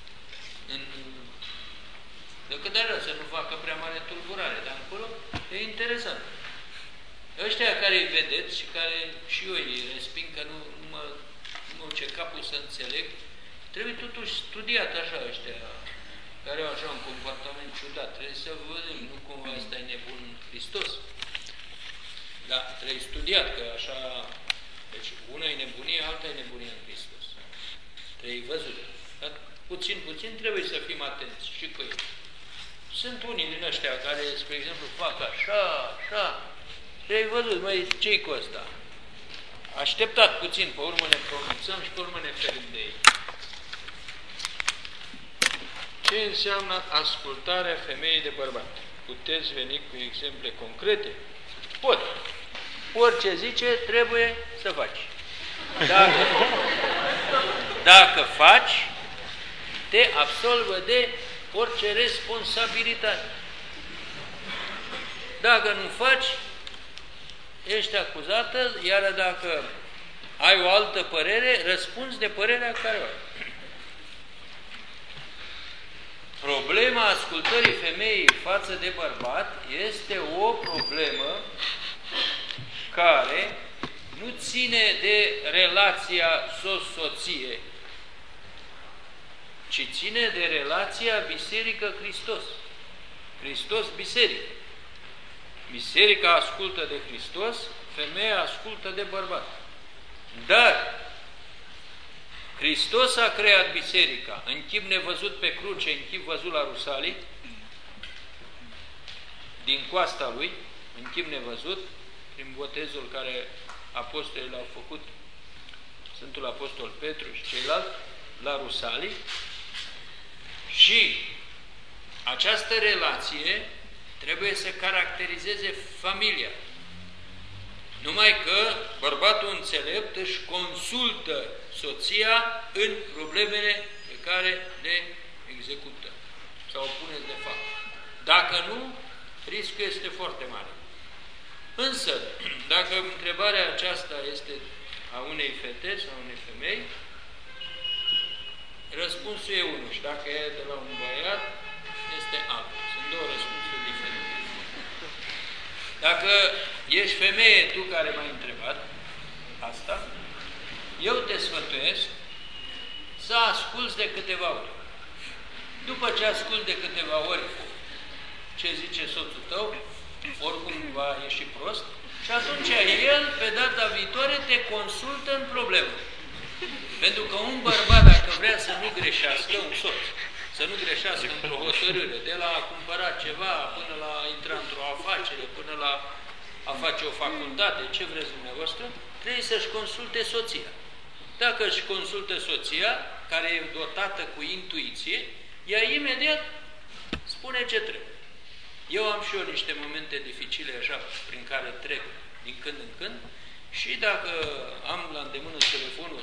Decât de rău să nu facă prea mare tulburare, dar acolo e interesant. Ăștia care îi vedeți și care și eu îi resping că nu mă ce capul să înțeleg, trebuie totuși studiat așa ăștia care au așa un comportament ciudat. Trebuie să vedem, nu cumva ăsta e nebun în Hristos. Da, trebuie studiat, că așa... Deci una e nebunie, alta e nebunie în Hristos. Trebuie văzut. Dar puțin trebuie să fim atenți și cu ei. Sunt unii din ăștia care, spre exemplu, fac așa. Trebuie văzut, măi, ce-i cu ăsta? Așteptat puțin, pe urmă ne pronunțăm și pe urmă ne ferim de ei. Ce înseamnă ascultarea femeii de bărbat? Puteți veni cu exemple concrete? Pot. Orice zice, trebuie să faci. Dacă faci, te absolvă de orice responsabilitate. Dacă nu faci, ești acuzată, iar dacă ai o altă părere, răspunzi de părerea care o ai. Problema ascultării femeii față de bărbat este o problemă care nu ține de relația soț-soție, ci ține de relația Biserică-Hristos. Hristos, biserică. Biserica ascultă de Hristos, femeia ascultă de bărbat. Dar Hristos a creat biserica în chip nevăzut pe cruce, în chip văzut la Rusalii, din coasta lui, în chip nevăzut, prin botezul care apostolii l-au făcut, Sfântul Apostol Petru și ceilalți, la Rusalii. Și această relație trebuie să caracterizeze familia. Numai că bărbatul înțelept își consultă soția în problemele pe care le execută sau puneți de fapt. Dacă nu, riscul este foarte mare. Însă, dacă întrebarea aceasta este a unei fete sau a unei femei, răspunsul e unul și dacă e de la un băiat, este altul. Sunt două răspunsuri diferite. Dacă ești femeie, tu care m-ai întrebat asta, eu te sfătuiesc să asculți de câteva ori. După ce asculți de câteva ori ce zice soțul tău, oricum va ieși prost, și atunci el, pe data viitoare, te consultă în problemă. Pentru că un bărbat, dacă vrea să nu greșească, un soț, să nu greșească într-o hotărâre, de la a cumpăra ceva, până la a intra într-o afacere, până la a face o facultate, ce vreți dumneavoastră, trebuie să-și consulte soția. Dacă își consultă soția, care e dotată cu intuiție, ea imediat spune ce trebuie. Eu am și eu niște momente dificile așa, prin care trec din când în când, și dacă am la îndemână telefonul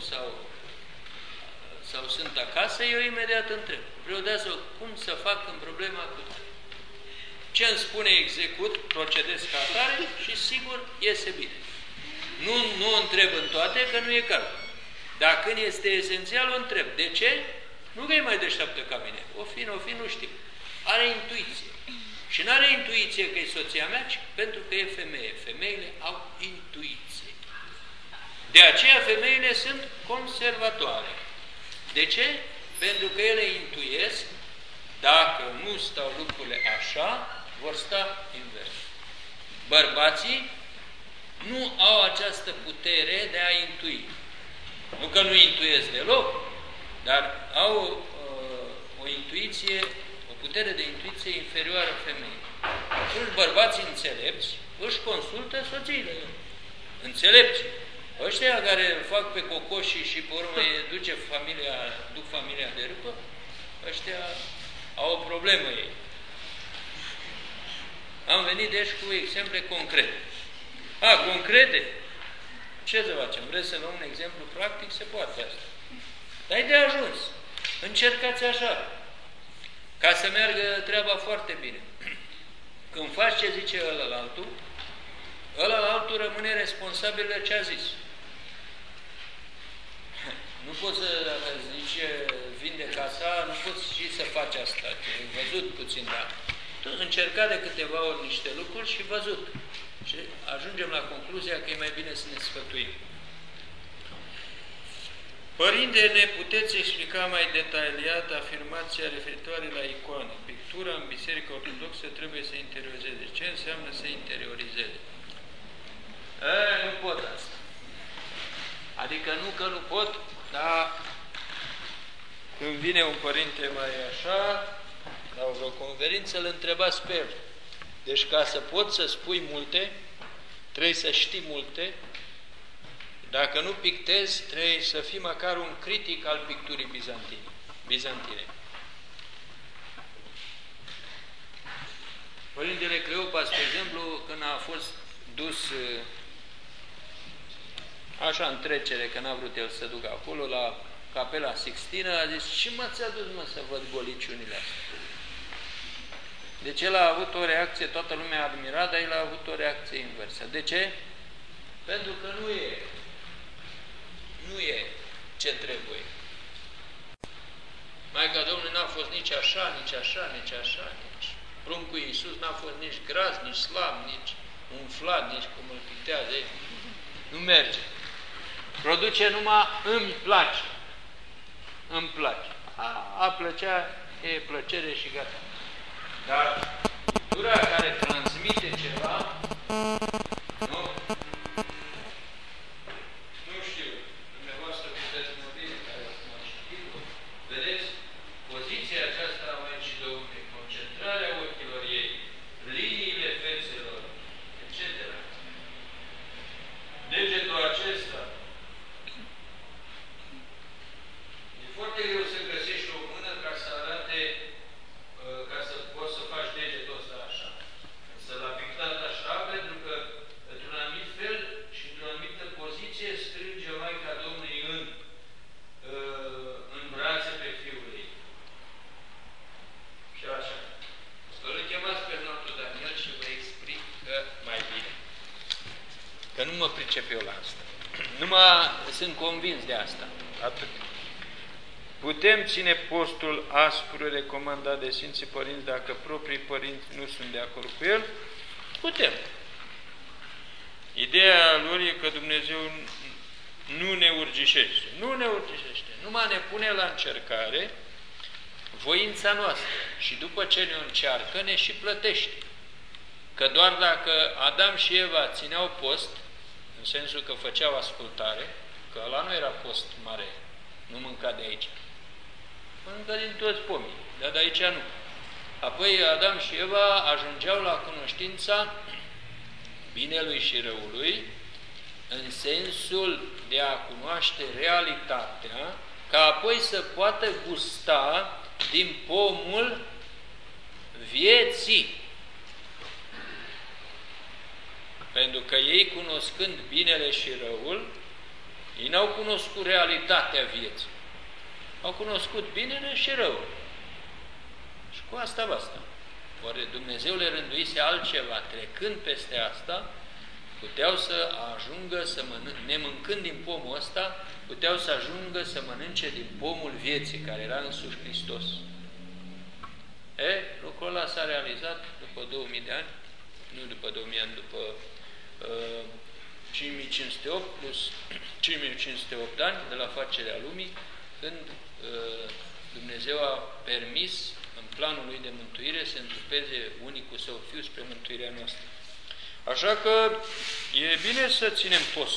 sau sunt acasă, eu imediat întreb. Vreau de cum să fac în problema cu ce îmi spune execut, procedez ca atare și sigur iese bine. Nu o întreb în toate, că nu e cazul. Dar când este esențial, o întreb. De ce? Nu că e mai deșteaptă ca mine. O fi, nu știu. Are intuiție. Și nu are intuiție că e soția mea, ci pentru că e femeie. Femeile au intuiție. De aceea femeile sunt conservatoare. De ce? Pentru că ele intuiesc, dacă nu stau lucrurile așa, vor sta invers. Bărbații nu au această putere de a intui. Nu că nu intuiesc deloc, dar au o intuiție, o putere de intuiție inferioară femeii. Atunci bărbații înțelepți își consultă soțiile. Înțelepți. Ăștia care îl fac pe cocoșii și pe urmă duc familia de râpă, ăștia au o problemă ei. Am venit deci cu exemple concrete. Concrete? Ce să facem? Vreți să luăm un exemplu practic? Se poate asta. Dar e de ajuns. Încercați așa. Ca să meargă treaba foarte bine. Când faci ce zice ălălaltul, ălălaltul rămâne responsabil de ce a zis. Nu poți să, dacă zice, vinde casa, nu poți și să faci asta. Ai văzut puțin, dar încerca de câteva ori niște lucruri și văzut. Și ajungem la concluzia că e mai bine să ne sfătuim. Părinte, ne puteți explica mai detaliat afirmația referitoare la icoane? Pictura în Biserica Ortodoxă trebuie să interiorizeze. Ce înseamnă să interiorizeze? Nu pot asta. Adică nu că nu pot, dar când vine un părinte mai așa, la o conferință, îl întrebați pe el. Deci ca să poți să spui multe, trebuie să știi multe. Dacă nu pictezi, trebuie să fii măcar un critic al picturii bizantine. Părintele Cleopas, de exemplu, când a fost dus așa în trecere, că n-a vrut el să ducă acolo, la Capela Sixtină, a zis, și mă ți-a dus, mă, să văd goliciunile astea. Deci el a avut o reacție, toată lumea a admirat, dar el a avut o reacție inversă. De ce? Pentru că nu e ce trebuie. Maica Domnului n-a fost nici așa, nici așa, nici așa, nici. Pruncul Iisus n-a fost nici gras, nici slab, nici umflat, nici cum îl pictează. Nu merge. Produce numai îmi place. Îmi place. A plăcea e plăcere și gata. Dar Cultura care transmite ceva, nu? Nu știu, dumneavoastră puteți vorbi, care m-a citit, vedeți poziția aceasta a Maicii Domnului, concentrarea ochilor ei, liniile fețelor, etc. Degetul acesta. E foarte greu să găsești o mână ca să arate, ca să poți să faci degetul ăsta așa. Să l-a pictat așa, pentru că, într-un anumit fel și într-o anumită poziție, strânge Maica Domnului în brațe pe Fiul ei. Și așa. Îl chemați pe notul Daniel și vă explică mai bine. Că nu mă pricep eu la asta. Numai sunt convins de asta. Atât. Putem ține postul aspru recomandat de Sfinții Părinți dacă proprii părinți nu sunt de acord cu el? Putem. Ideea lor e că Dumnezeu nu ne urgișește. Nu ne urgișește. Numai ne pune la încercare voința noastră. Și după ce ne încearcă, ne și plătește. Că doar dacă Adam și Eva țineau post, în sensul că făceau ascultare, că ăla nu era post mare, nu mânca de aici. Mâncă din toți pomii, dar de aici nu. Apoi Adam și Eva ajungeau la cunoștința binelui și răului, în sensul de a cunoaște realitatea, ca apoi să poată gusta din pomul vieții. Pentru că ei, cunoscând binele și răul, ei n-au cunoscut realitatea vieții. Au cunoscut binele și răul. Și cu asta basta. Ori Dumnezeu le rânduise altceva. Trecând peste asta, puteau să ajungă să mănânce, nemâncând din pomul ăsta, puteau să ajungă să mănânce din pomul vieții, care era însuși Hristos. Lucrul ăla s-a realizat după 2000 de ani, nu după 2000 ani, după 5508 plus 5508 ani de la facerea lumii, când Dumnezeu a permis în planul lui de mântuire să întrupeze unicul Său Fiu spre mântuirea noastră. Așa că e bine să ținem post.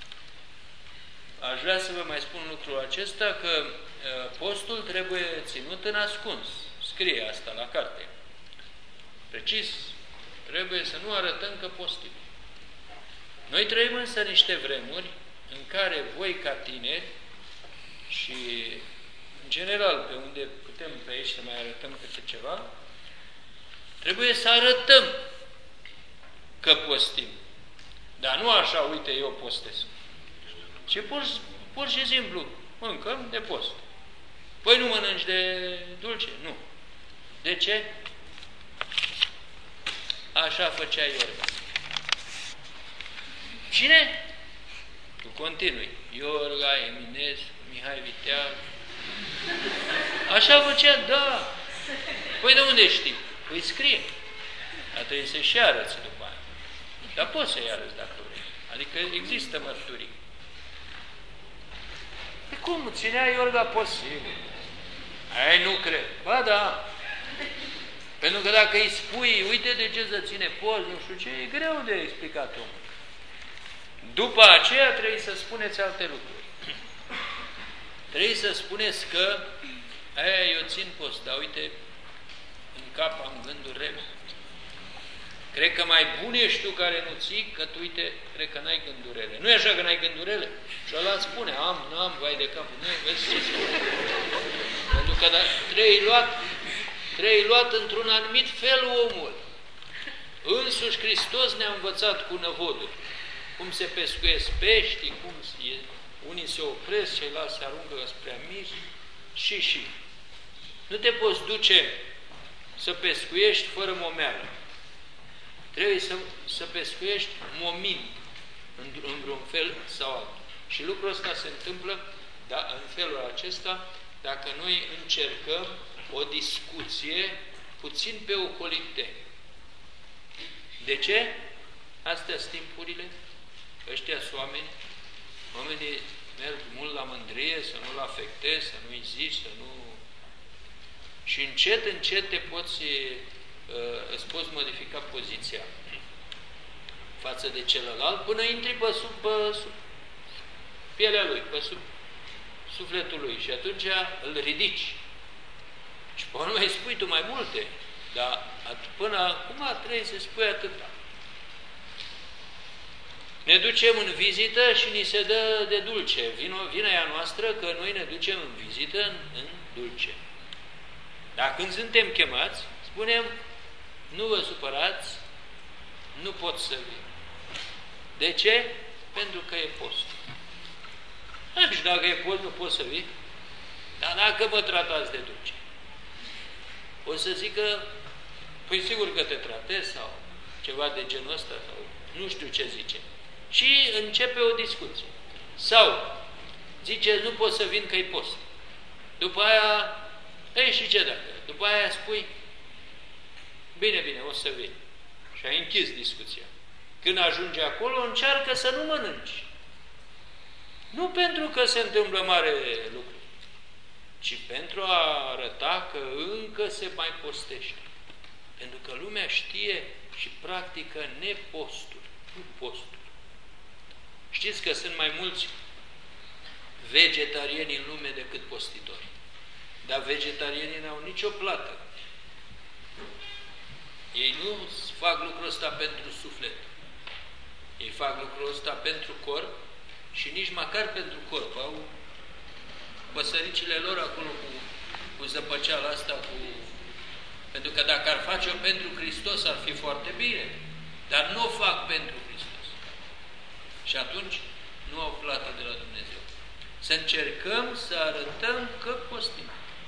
Aș vrea să vă mai spun lucrul acesta, că postul trebuie ținut în ascuns. Scrie asta la carte. Precis, trebuie să nu arătăm că postim. Noi trăim însă niște vremuri în care voi ca tineri și în general pe unde putem pe aici să mai arătăm câte ceva, trebuie să arătăm că postim. Dar nu așa, uite, eu postez. Ci pur și simplu mâncăm de post. Păi nu mănânci de dulce? Nu. De ce? Așa făcea Iorga. Cine? Tu continui. Iorga, Eminescu, Mihai Viteaz. Așa făcea, da. Păi de unde știi? Păi scrie. Dar trebuie să-și arăți după aia. Dar poți să-i arăți dacă vrei. Adică există mărturii. Păi cum? Ținea Iorga posibil. Ai, nu cred. Ba da. Pentru că dacă îi spui, uite de ce să ține post, nu știu ce, e greu de explicat omul. După aceea trebuie să spuneți alte lucruri. Trebuie să spuneți că eu țin post, dar uite, în cap am gânduri rele. Cred că mai bun ești tu care nu ții, că tu, uite, cred că n-ai gândurele. Nu e așa că n-ai gândurele? Și ăla spune, am, n-am, vai de capul. Nu, vezi ce spune. Pentru că trebuie luat într-un anumit fel omul. Însuși Hristos ne-a învățat cu năvodul. Cum se pescuiesc peștii, unii se opresc, ceilalți se aruncă spre amici și. Nu te poți duce să pescuiești fără momeală. Trebuie să pescuiești momind în vreun fel sau altul. Și lucrul ăsta se întâmplă în felul acesta dacă noi încercăm o discuție puțin pe ocolite. De ce? Astea sunt timpurile, ăștia sunt oameni, oamenii merg mult la mândrie, să nu-l afectezi, să nu-i zici, să nu... Și încet, încet te poți îți poți modifica poziția față de celălalt până intri pe sub pielea lui, pe sub sufletul lui și atunci îl ridici. Și până mai spui tu mai multe, dar până acum trebuie să spui atâta. Ne ducem în vizită și ni se dă de dulce. Vina e a noastră că noi ne ducem în vizită în dulce. Dar când suntem chemați, spunem, nu vă supărați, nu pot să vin. De ce? Pentru că e post. Și dacă e post, nu pot să vin. Dar dacă mă tratați de dulce, o să zică, păi sigur că te tratez sau ceva de genul ăsta, sau nu știu ce zice. Și începe o discuție. Sau zice, nu pot să vin că-i post. După aia, ei și ce dacă? După aia spui, bine, o să vin. Și ai închis discuția. Când ajunge acolo, încearcă să nu mănânci. Nu pentru că se întâmplă mare lucru, ci pentru a arăta că încă se mai postește. Pentru că lumea știe și practică nepostul, nu postul. Știți că sunt mai mulți vegetariani în lume decât postitori. Dar vegetarianii n-au nicio plată. Ei nu fac lucrul ăsta pentru suflet. Ei fac lucrul ăsta pentru corp și nici măcar pentru corp. Au păsăricile lor acolo cu zăpăceala asta, pentru că dacă ar face-o pentru Hristos ar fi foarte bine. Dar nu o fac pentru Hristos. Și atunci nu au plată de la Dumnezeu. Să încercăm să arătăm că postim.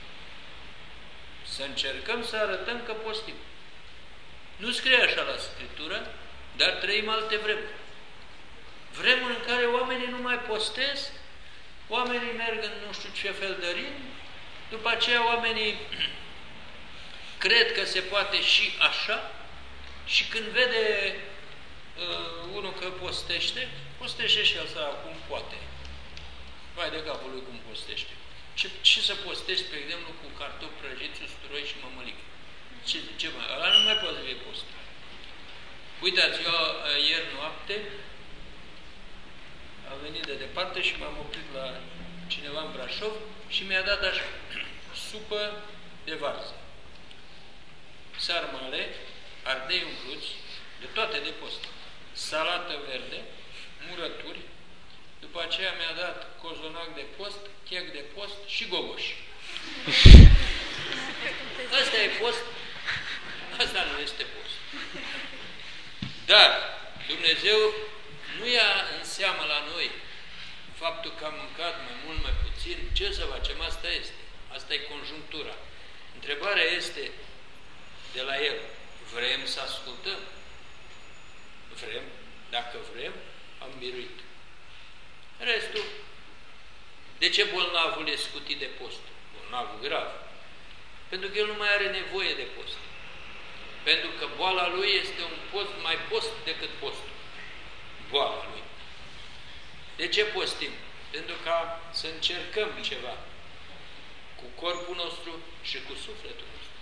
Să încercăm să arătăm că postim. Nu scrie așa la Scriptură, dar trăim alte vremuri. Vremuri în care oamenii nu mai postesc, oamenii merg în nu știu ce fel de ritm, după aceea oamenii cred că se poate și așa și când vede unul că postește și el cum poate. Vai de capul lui cum postește. Ce să postești, pe exemplu, cu cartofi prăjiți, usturoi și mămăligă? Ce mai? Ăla nu mai poate să fie post. Uitați, eu ieri noapte am venit de departe și m-am oprit la cineva în Brașov și mi-a dat așa, supă de varză, sarmale, ardei umpluți, de toate de post, salată verde, murături, după aceea mi-a dat cozonac de post, chec de post și gogoș. Asta e post, asta nu este post. Dar Dumnezeu nu ia în seamă la noi faptul că am mâncat mai mult, mai puțin. Ce să facem? Asta este. Asta e conjunctura. Întrebarea este de la El. Vrem să ascultăm? Vrem. Dacă vrem, am biruit. Restul. De ce bolnavul e scutit de post? Bolnavul grav. Pentru că el nu mai are nevoie de post. Pentru că boala lui este un post, mai post decât postul. Boala lui. De ce postim? Pentru ca să încercăm ceva cu corpul nostru și cu sufletul nostru.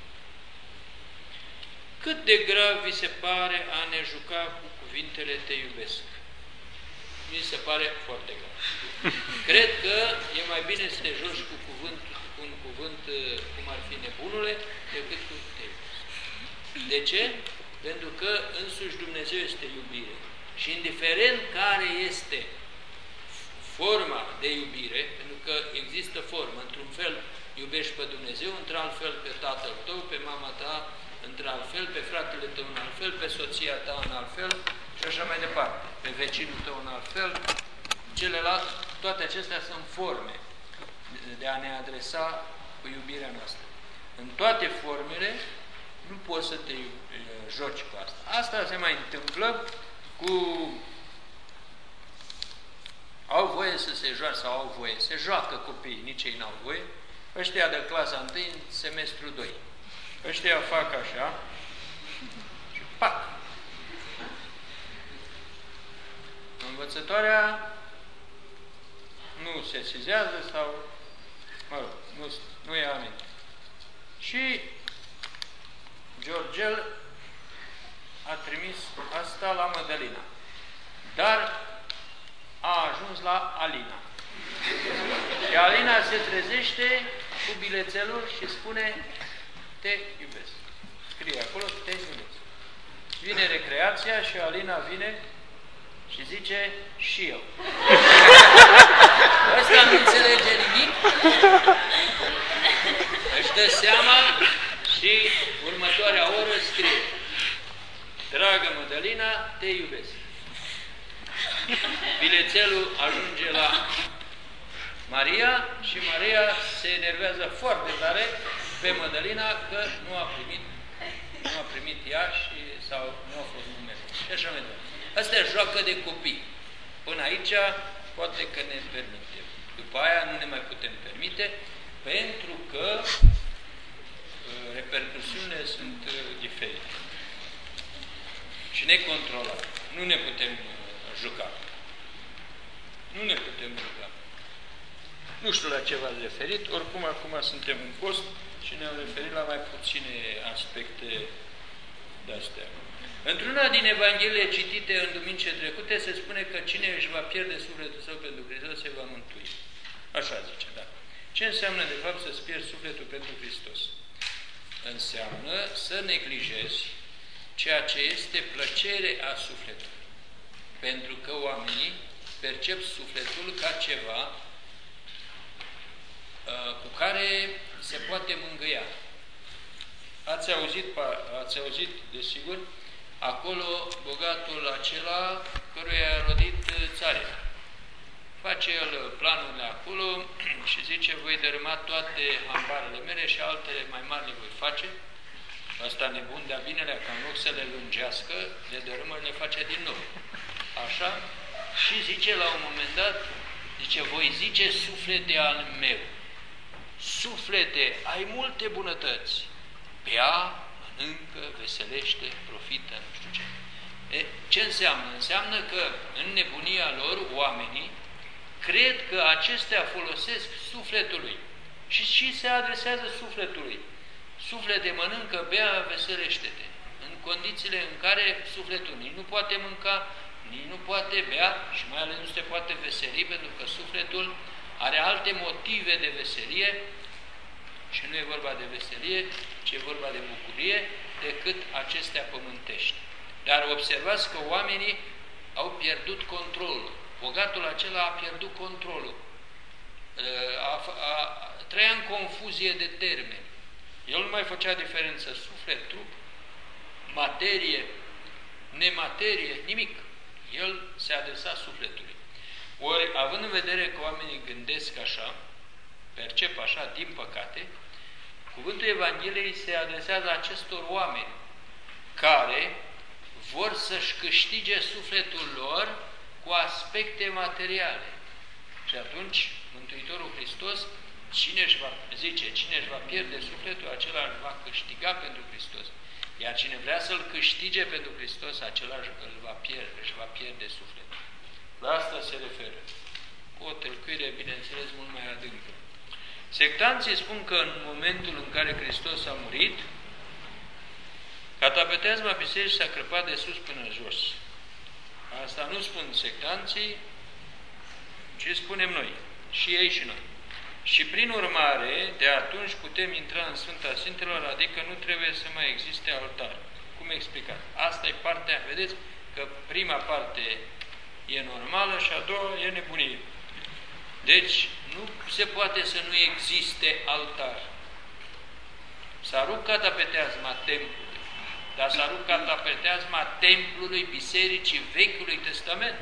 Cât de grav vi se pare a ne juca cu cuvintele te iubesc? Mi se pare foarte grav. Cred că e mai bine să te joci cu un cuvânt cum ar fi nebunule decât cu te iubesc. De ce? Pentru că însuși Dumnezeu este iubire. Și indiferent care este forma de iubire, pentru că există formă, într-un fel iubești pe Dumnezeu, într-alt fel pe tatăl tău, pe mama ta, într-alt fel, pe fratele tău în alt fel, pe soția ta în alt fel și așa mai departe, pe vecinul tău în alt fel, celălalt, toate acestea sunt forme de a ne adresa cu iubirea noastră. În toate formele nu poți să te joci cu asta. Asta se mai întâmplă cu... Au voie să se joace sau au voie. Se joacă copiii, nici ei n-au voie. Ăștia de clasa 1 în semestru 2. Ăștia fac așa și pac! Învățătoarea nu se sizează sau, mă rog, nu ia aminte. Și Georgel a trimis asta la Mădălina, dar a ajuns la Alina. Și Alina se trezește cu bilețelul și spune: te iubesc. Scrie acolo: te iubesc. Vine recreația și Alina vine și zice: și eu. Ăsta nu înțelege nimic, își dă seama și următoarea oră scrie: dragă Mădălina, te iubesc. Bilețelul ajunge la Maria și Maria se enervează foarte tare pe Mădălina că nu a primit ea sau nu a fost numele. Și așa mai departe. Asta e joacă de copii. Până aici poate că ne permitem. După aia nu ne mai putem permite, pentru că repercusiunile sunt diferite și necontrolate. Nu ne putem juca. Nu ne putem juca. Nu știu la ce v-ați referit, oricum acum suntem în post și ne-am referit la mai puține aspecte de-astea. Într-una din Evangheliile citite în duminicile trecute se spune că cine își va pierde sufletul său pentru Hristos se va mântui. Așa zice, da. Ce înseamnă de fapt să-ți pierzi sufletul pentru Hristos? Înseamnă să neglijezi ceea ce este plăcere a sufletului. Pentru că oamenii percep sufletul ca ceva cu care se poate mângâia. Ați auzit, desigur, acolo bogatul acela căruia a rodit țarina. Face el planurile acolo și zice: voi dărâma toate ambarele mele și altele mai mari le voi face. Asta nebun de-a binelea, că în loc să le lungească, le dărâmă, le face din nou. Așa? Și zice la un moment dat, zice: voi zice suflete al meu, suflete, ai multe bunătăți, bea, mănâncă, veselește, profită, nu știu ce. Ce înseamnă? Înseamnă că în nebunia lor oamenii cred că acestea folosesc sufletului și se adresează sufletului. Suflete, mănâncă, bea, veselește-te. În condițiile în care sufletul nici nu poate mânca, nici nu poate bea și mai ales nu se poate veseli, pentru că sufletul are alte motive de veselie și nu e vorba de veselie, ci e vorba de bucurie, decât acestea pământești. Dar observați că oamenii au pierdut controlul. Bogatul acela a pierdut controlul. Trăia în confuzie de termeni. El nu mai făcea diferență suflet, trup, materie, nematerie, nimic. El se adresa sufletului. Ori, având în vedere că oamenii gândesc așa, percep așa, din păcate, cuvântul Evangheliei se adresează acestor oameni care vor să-și câștige sufletul lor cu aspecte materiale. Și atunci, Mântuitorul Hristos, cine își va pierde sufletul, acela îl va câștiga pentru Hristos. Iar cine vrea să-l câștige pentru Hristos, acela își va pierde sufletul. La asta se referă. Cu o tălcuire, bineînțeles, mult mai adâncă. Sectanții spun că în momentul în care Hristos a murit, catapeteazma bisericii s-a crăpat de sus până jos. Asta nu spun sectanții, ci spunem noi, și ei și noi. Și prin urmare, de atunci putem intra în Sfânta Sfintelor, adică nu trebuie să mai existe altar. Cum explicat? Asta e partea, vedeți că prima parte e normală și a doua e nebunie. Deci, nu se poate să nu existe altar. S-a rupt catapeteazma templului, dar s-a rupt catapeteazma templului Bisericii Vechiului Testament,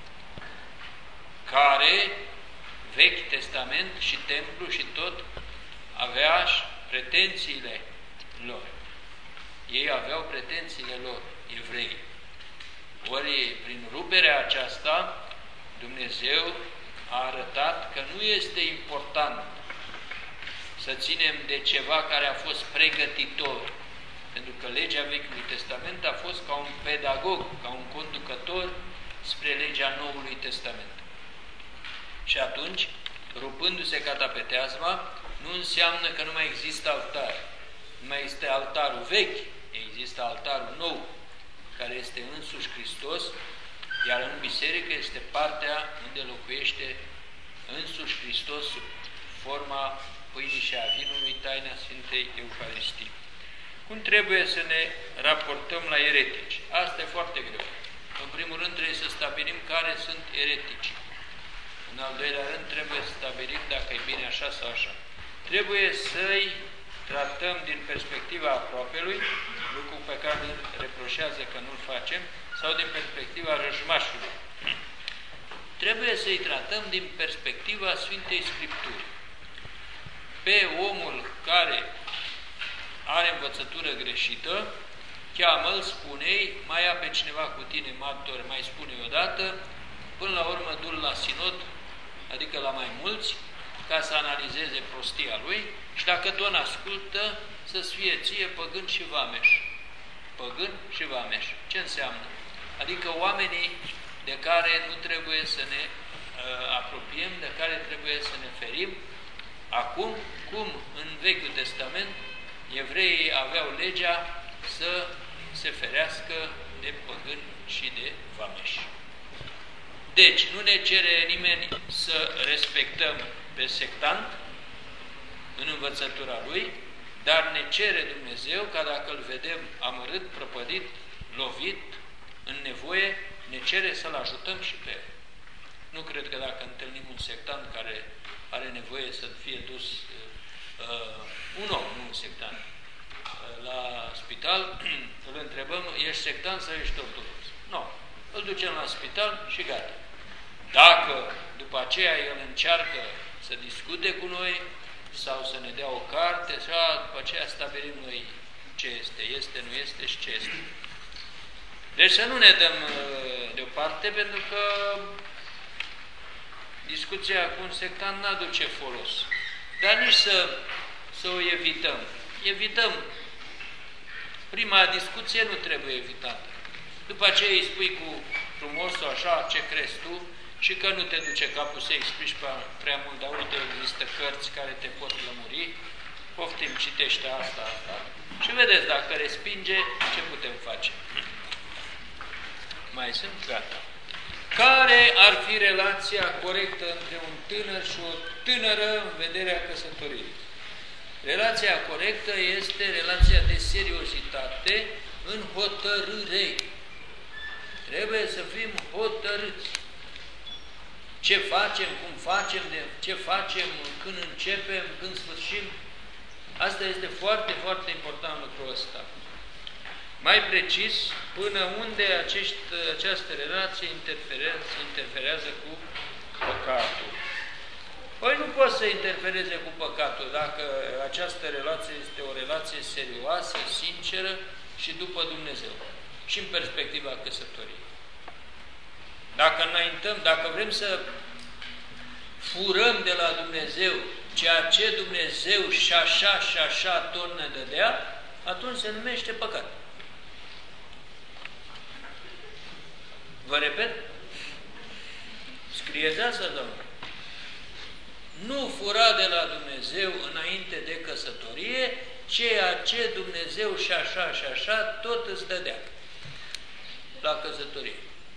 care, Vechi Testament și templu și tot, avea pretențiile lor. Ei aveau pretențiile lor, evrei. Ori, prin ruperea aceasta, Dumnezeu a arătat că nu este important să ținem de ceva care a fost pregătitor, pentru că legea Vechiului Testament a fost ca un pedagog, ca un conducător spre legea Noului Testament. Și atunci, rupându-se catapeteazma, nu înseamnă că nu mai există altar. Nu mai este altarul vechi, Există altarul nou, care este însuși Hristos, iar în biserică este partea unde locuiește însuși Hristos sub forma pâinii și a vinului, taina Sfintei Euharistii. Cum trebuie să ne raportăm la eretici? Asta e foarte greu. În primul rând trebuie să stabilim care sunt eretici. În al doilea rând trebuie să stabilim dacă e bine așa sau așa. Trebuie să-i tratăm din perspectiva aproapelui, lucru pe care îl reproșează că nu-l facem, sau din perspectiva răjmașului. Trebuie să-i tratăm din perspectiva Sfintei Scripturi. Pe omul care are învățătură greșită, cheamă-l, spune-i, mai ia pe cineva cu tine martor, mai spune-i odată, până la urmă du-l la sinod, adică la mai mulți, ca să analizeze prostia lui și dacă tot ascultă, să-ți fie ție păgân și vameș. Păgân și vameș. Ce înseamnă? Adică oamenii de care nu trebuie să ne apropiem, de care trebuie să ne ferim. Acum, cum în Vechiul Testament, evreii aveau legea să se ferească de păgâni și de vameși. Deci, nu ne cere nimeni să respectăm pe sectant în învățătura lui, dar ne cere Dumnezeu ca dacă îl vedem amărât, prăpădit, lovit, în nevoie, ne cere să-l ajutăm și pe el. Nu cred că dacă întâlnim un sectant care are nevoie să fie dus un om, nu un sectant, la spital, îl întrebăm, ești sectant sau ești ortodox? Nu. Îl ducem la spital și gata. Dacă după aceea el încearcă să discute cu noi sau să ne dea o carte, după aceea stabilim noi ce este, nu este și ce este. Deci să nu ne dăm deoparte, pentru că discuția cu un sectant n-aduce folos. Dar nici să o evităm. Evităm. Prima discuție nu trebuie evitată. După aceea îi spui cu frumos sau așa, ce crezi tu, și că nu te duce capul să explici prea mult, dar uite, există cărți care te pot lămuri, poftim, citește asta, și vedeți, dacă respinge, ce putem face. Mai sunt? Gata. Care ar fi relația corectă între un tânăr și o tânără în vederea căsătoriei? Relația corectă este relația de seriozitate în hotărâre. Trebuie să fim hotărâți. Ce facem, cum facem, ce facem, când începem, când sfârșim. Asta este foarte, foarte important lucrul ăsta. Mai precis, până unde această relație interferează cu păcatul. Păi nu poate să interfereze cu păcatul dacă această relație este o relație serioasă, sinceră și după Dumnezeu. Și în perspectiva căsătoriei. Dacă înaintăm, dacă vrem să furăm de la Dumnezeu ceea ce Dumnezeu și așa tot ne dădea, atunci se numește păcat. Vă repet? Scrieți asta, Doamne. Nu fura de la Dumnezeu înainte de căsătorie ceea ce Dumnezeu și așa tot îți dădea la căsătorie.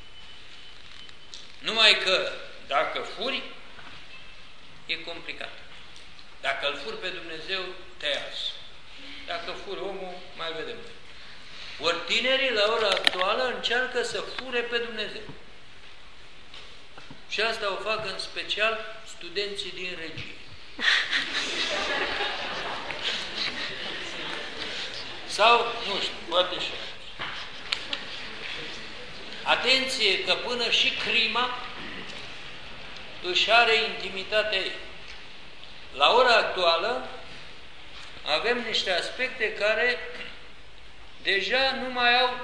Numai că dacă furi, e complicat. Dacă îl furi pe Dumnezeu, te-ai ars. Dacă furi omul, mai vedem. Ori tinerii, la ora actuală, încearcă să fure pe Dumnezeu. Și asta o fac în special studenții din regie. Sau, nu știu, poate și atenție că până și crima își are intimitatea ei. La ora actuală avem niște aspecte care deja nu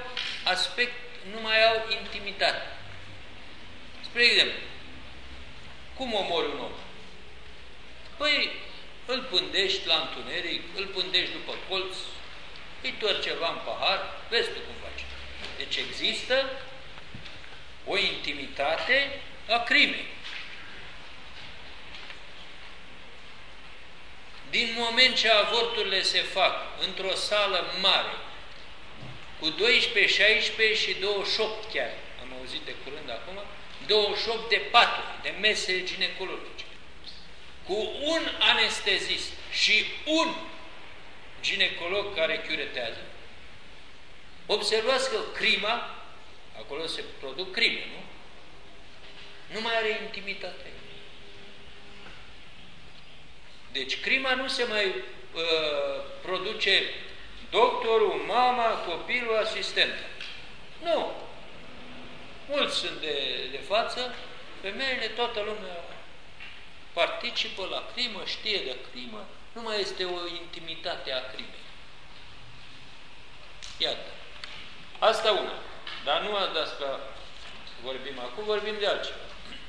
mai au intimitate. Spre exemplu, cum omori un om? Păi îl pândești la întuneric, îl pândești după colț, îi torci ceva în pahar, vezi tu cum faci. Deci există o intimitate a crimei. Din moment ce avorturile se fac într-o sală mare, cu 12, 16 și 28 chiar, am auzit de curând acum, 28 de paturi, de mese ginecologice, cu un anestezist și un ginecolog care chiuretează. Observați că crima, acolo se produc crime, nu? Nu mai are intimitate. Deci crima nu se mai produce doctorul, mama, copilul, asistentul. Nu. Mulți sunt de față, femeile, toată lumea participă la crimă, știe de crimă, nu mai este o intimitate a crimei. Iată. Asta una. Dar nu asta vorbim acum, vorbim de altceva.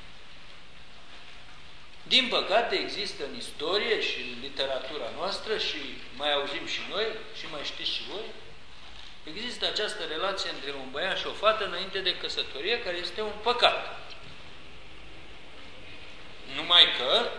Din păcate există în istorie și în literatura noastră și mai auzim și noi și mai știți și voi, există această relație între un băiat și o fată înainte de căsătorie, care este un păcat. Numai că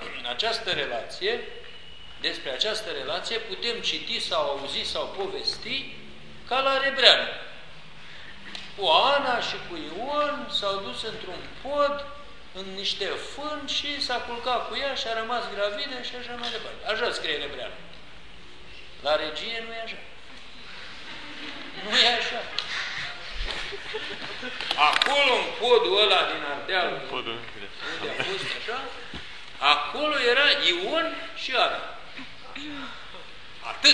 despre această relație putem citi sau auzi sau povesti ca la Rebreanu. Cu Ana și cu Ion s-au dus într-un pod, în niște fân și s-a culcat cu ea și a rămas gravidă și așa mai departe. Așa scrie Rebreanu. La regie nu e așa. Nu e așa. Acolo, în podul ăla din Ardeal, unde a fost așa, acolo era Ion și Ana. Atât.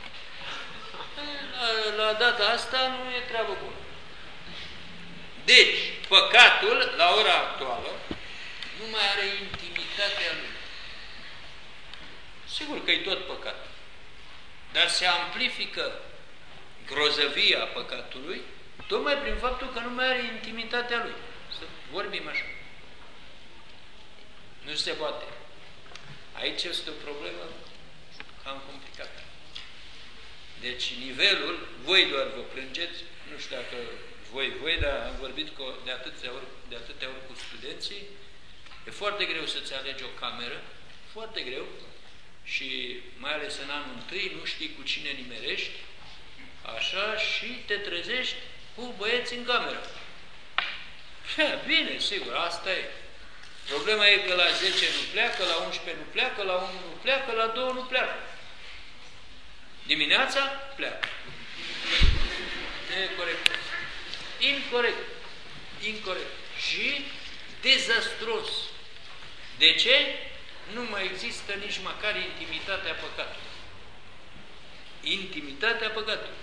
La data asta nu e treabă bună. Deci, păcatul, la ora actuală, nu mai are intimitatea lui. Sigur că e tot păcat. Dar se amplifică grozăvia păcatului tocmai prin faptul că nu mai are intimitatea lui. Să vorbim așa. Nu se poate. Aici este o problemă cam complicată. Deci nivelul, voi doar vă plângeți, nu știu dacă voi, dar am vorbit de atâtea ori cu studenții, e foarte greu să-ți alegi o cameră, foarte greu, și mai ales în anul întâi, nu știi cu cine nimerești, așa, și te trezești cu băieți în cameră. Bine, sigur, asta e. Problema e că la 10 nu pleacă, la 11 nu pleacă, la 1 nu pleacă, la 2 nu pleacă. Dimineața pleacă. E corect. Incorect. Și dezastruos. De ce? Nu mai există nici măcar intimitatea păcatului. Intimitatea păcatului.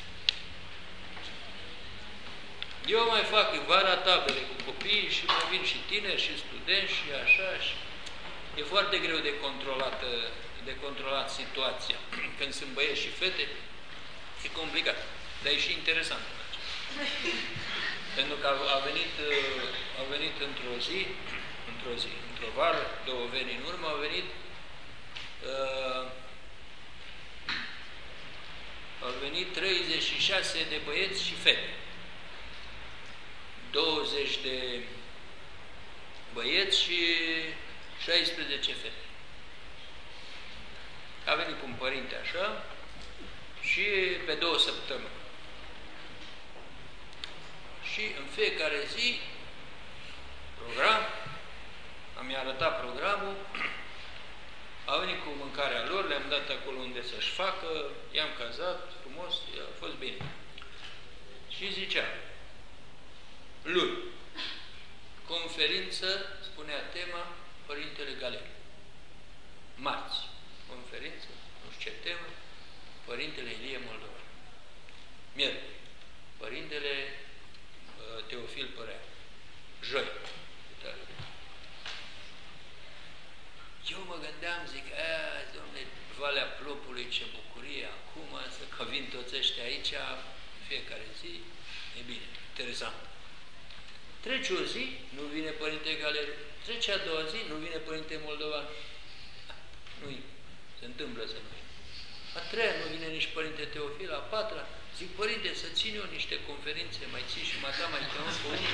Eu mai fac vara tabere cu copiii și mai vin și tineri și studenți și așa. Și e foarte greu de controlat situația. Când sunt băieți și fete, e complicat. Dar e și interesant. Pentru că a venit într-o vară, 2 veri în urmă, au venit 36 de băieți și fete. 20 de băieți și 16 fete. A venit cu un părinte așa și pe 2 săptămâni. Și în fiecare zi, am arătat programul, a venit cu mâncarea lor, le-am dat acolo unde să-și facă, i-am cazat frumos, a fost bine. Și zicea, luni, conferință, spunea tema, Părintele Galeriu. Marți, conferință, nu știu ce temă, Părintele Ilie Moldovan. Miercuri, Părintele Teofil Părea. Joi. Eu mă gândeam, zic, dom'le, Valea Plopului, ce bucurie acum, că vin toți ăștia aici, fiecare zi, e bine, interesant. Trece o zi, nu vine Părinte Galeriu. Trece a doua zi, nu vine Părinte Moldovan. Nu-i, se întâmplă să nu. A treia nu vine nici Părinte Teofil, a patra, zic, Părinte, să țin eu niște conferințe, mai ții și mai chemăm pe unul.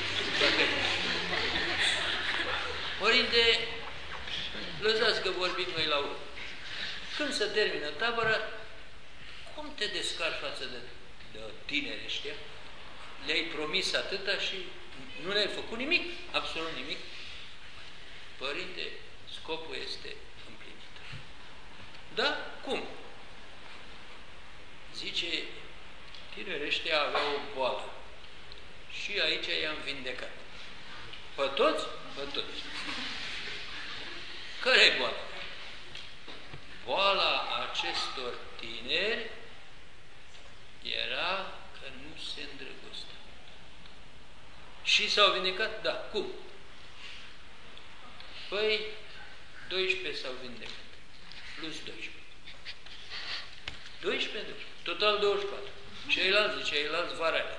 Părinte, lăsați că vorbim noi la urmă. Când se termină tabăra, cum te descarci față de de tineri ăștia, le-ai promis atâta și nu le-ai făcut nimic, absolut nimic. Părinte, scopul este împlinit. Da? Cum? Zice, tinerii ăștia aveau o boală și aici i-am vindecat. Pe toți? Pe toți. Care-i boala? Boala acestor tineri era că nu se îndrăgosteau. Și s-au vindecat? Da. Cum? Păi, 12 s-au vindecat. Plus 12. 12. Total 24. Ceilalți varale.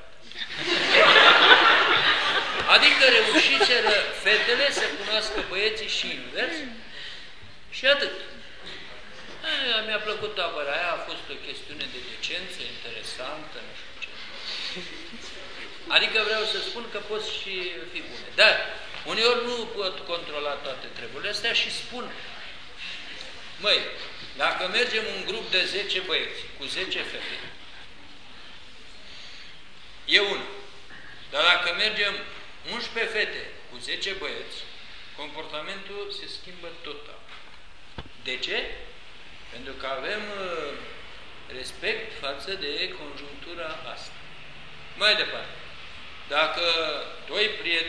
Adică reușiseră fetele să cunoască băieții și invers și atât. Mi-a plăcut tabăra aia, a fost o chestiune de decență, interesantă, nu știu ce. Adică vreau să spun că poți și fi bune. Dar uneori nu pot controla toate treburile astea și spun, măi, dacă mergem un grup de 10 băieți cu 10 fete, e unul. Dar dacă mergem 11 fete cu 10 băieți, comportamentul se schimbă total. De ce? Pentru că avem respect față de conjunctura asta. Mai departe, dacă doi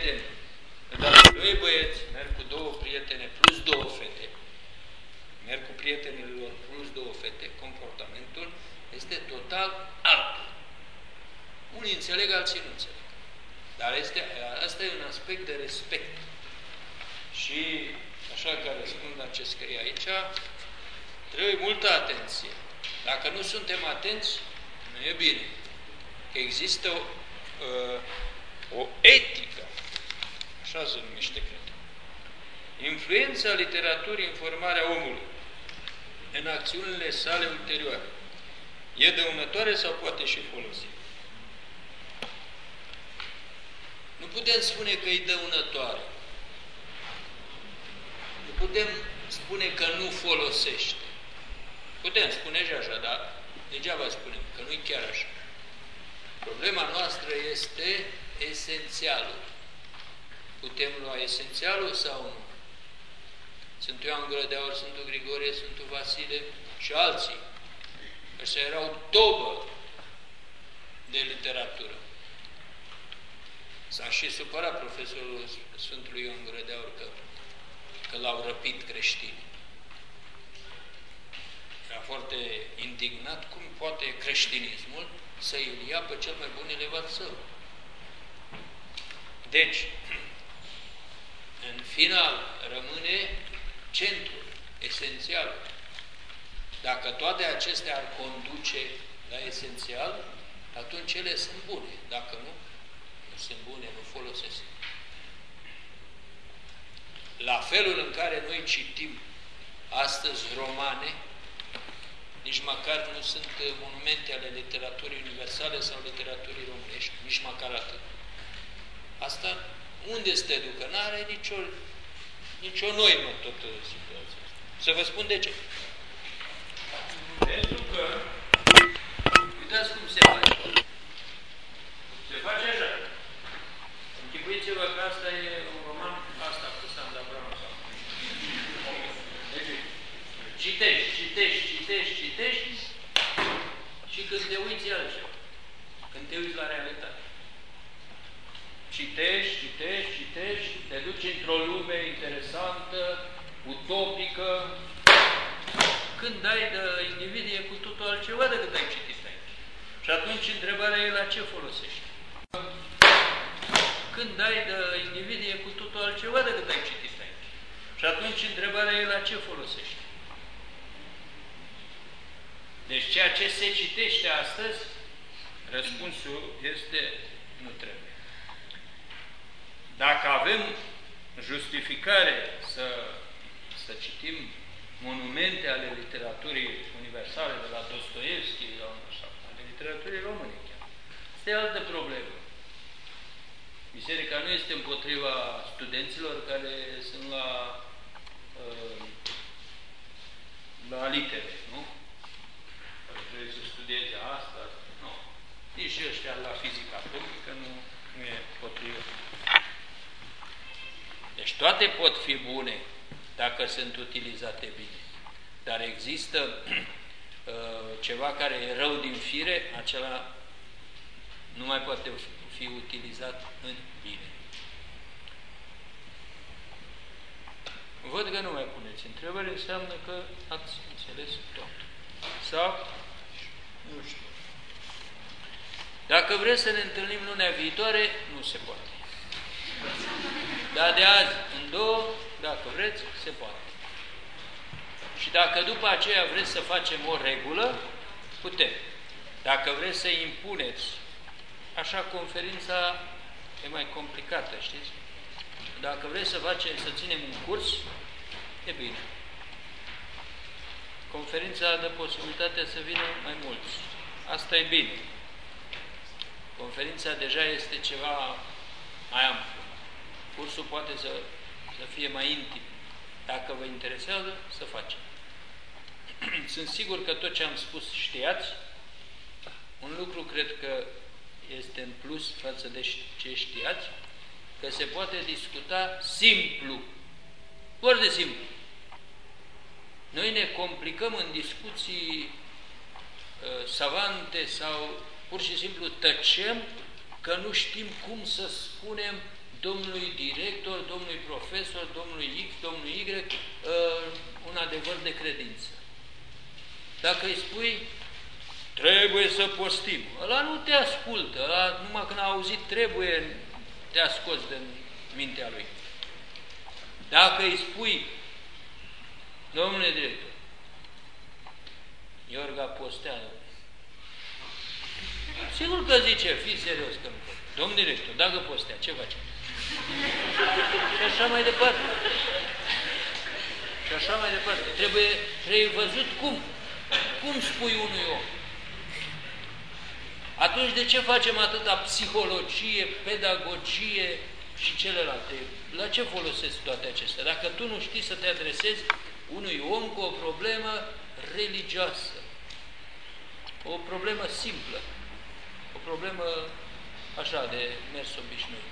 băieți merg cu 2 prietene plus 2 fete, merg cu prietenile lor plus 2 fete, comportamentul este total alt. Unii înțeleg, alții nu înțeleg. Dar asta e un aspect de respect. Și, așa că răspund la ce scrie aici, trebuie multă atenție. Dacă nu suntem atenți, nu e bine. Că există o etică, așa se numește, cred. Influența literaturii în formarea omului în acțiunile sale ulterioare e dăunătoare sau poate și folosi? Nu putem spune că e dăunătoare. Nu putem spune că nu folosește. Putem spune și așa, dar degeaba spunem că nu e chiar așa. Problema noastră este esențialul. Putem lua esențialul sau nu? Sfântul Ioan Gură de Aur, Sfântul Grigorie, Sfântul Vasile și alții. Ăștia erau tobă de literatură. S-a și supărat profesorul Sfântului Ioan Gură de Aur că l-au răpit creștini. Era foarte indignat cum poate creștinismul să îl ia pe cel mai bun elevat său. Deci, în final, rămâne centrul, esențial. Dacă toate acestea ar conduce la esențial, atunci ele sunt bune. Dacă nu, nu sunt bune, nu folosesc. La felul în care noi citim astăzi romane, nici măcar nu sunt monumente ale literaturii universale sau literaturii românești, nici măcar atât. Asta unde se te ducă? N-are nicio noimă toată situația asta. Să vă spun de ce. Pentru că, uitați cum se face. Se face așa. Închipuiți-vă că asta e un roman, asta cu Sanda Brown. Deci, citești și când te uiți altceva. Când te uiți la realitate. Citești, te duci într-o lume interesantă, utopică. Când ai de individ e cu totul altceva decât ai citit aici. Și atunci întrebarea e la ce folosești. Când ai de individ e cu totul altceva decât ai citit aici. Și atunci întrebarea e la ce folosești. Deci ceea ce se citește astăzi, răspunsul este nu trebuie. Dacă avem justificare să citim monumente ale literaturii universale, de la Dostoevski, ale literaturii române chiar, este altă problemă. Biserica nu este împotriva studenților care sunt la litere, nu? Care trebuie să studieze asta, nu. toate pot fi bune dacă sunt utilizate bine. Dar există ceva care e rău din fire, acela nu mai poate fi utilizat în bine. Văd că nu mai puneți întrebări, înseamnă că ați înțeles tot. Sau? Nu știu. Dacă vreți să ne întâlnim lunea viitoare, nu se poate. Dar de azi în 2, dacă vreți, se poate. Și dacă după aceea vreți să facem o regulă, putem. Dacă vreți să impuneți, așa conferința e mai complicată, știți? Dacă vreți să ținem un curs, e bine. Conferința dă posibilitatea să vină mai mulți. Asta e bine. Conferința deja este ceva mai amplu. Cursul poate să fie mai intim. Dacă vă interesează, să facem. Sunt sigur că tot ce am spus știați. Un lucru cred că este în plus față de ce știați, că se poate discuta simplu. Foarte simplu. Noi ne complicăm în discuții savante sau pur și simplu tăcem că nu știm cum să spunem domnului director, domnului profesor, domnului X, domnului Y, un adevăr de credință. Dacă îi spui, trebuie să postim, ăla nu te ascultă, ăla numai când a auzit trebuie, te-a scos din mintea lui. Dacă îi spui, domnule director, Iorga postea, sigur că zice, fii serios că nu pot. Domn director, dacă postea, ce face? Și așa mai departe. Și așa mai departe. Trebuie văzut cum. Cum spui unui om? Atunci de ce facem atâta psihologie, pedagogie și celelalte? La ce folosesc toate acestea? Dacă tu nu știi să te adresezi unui om cu o problemă religioasă, o problemă simplă, o problemă așa de mers obișnuit.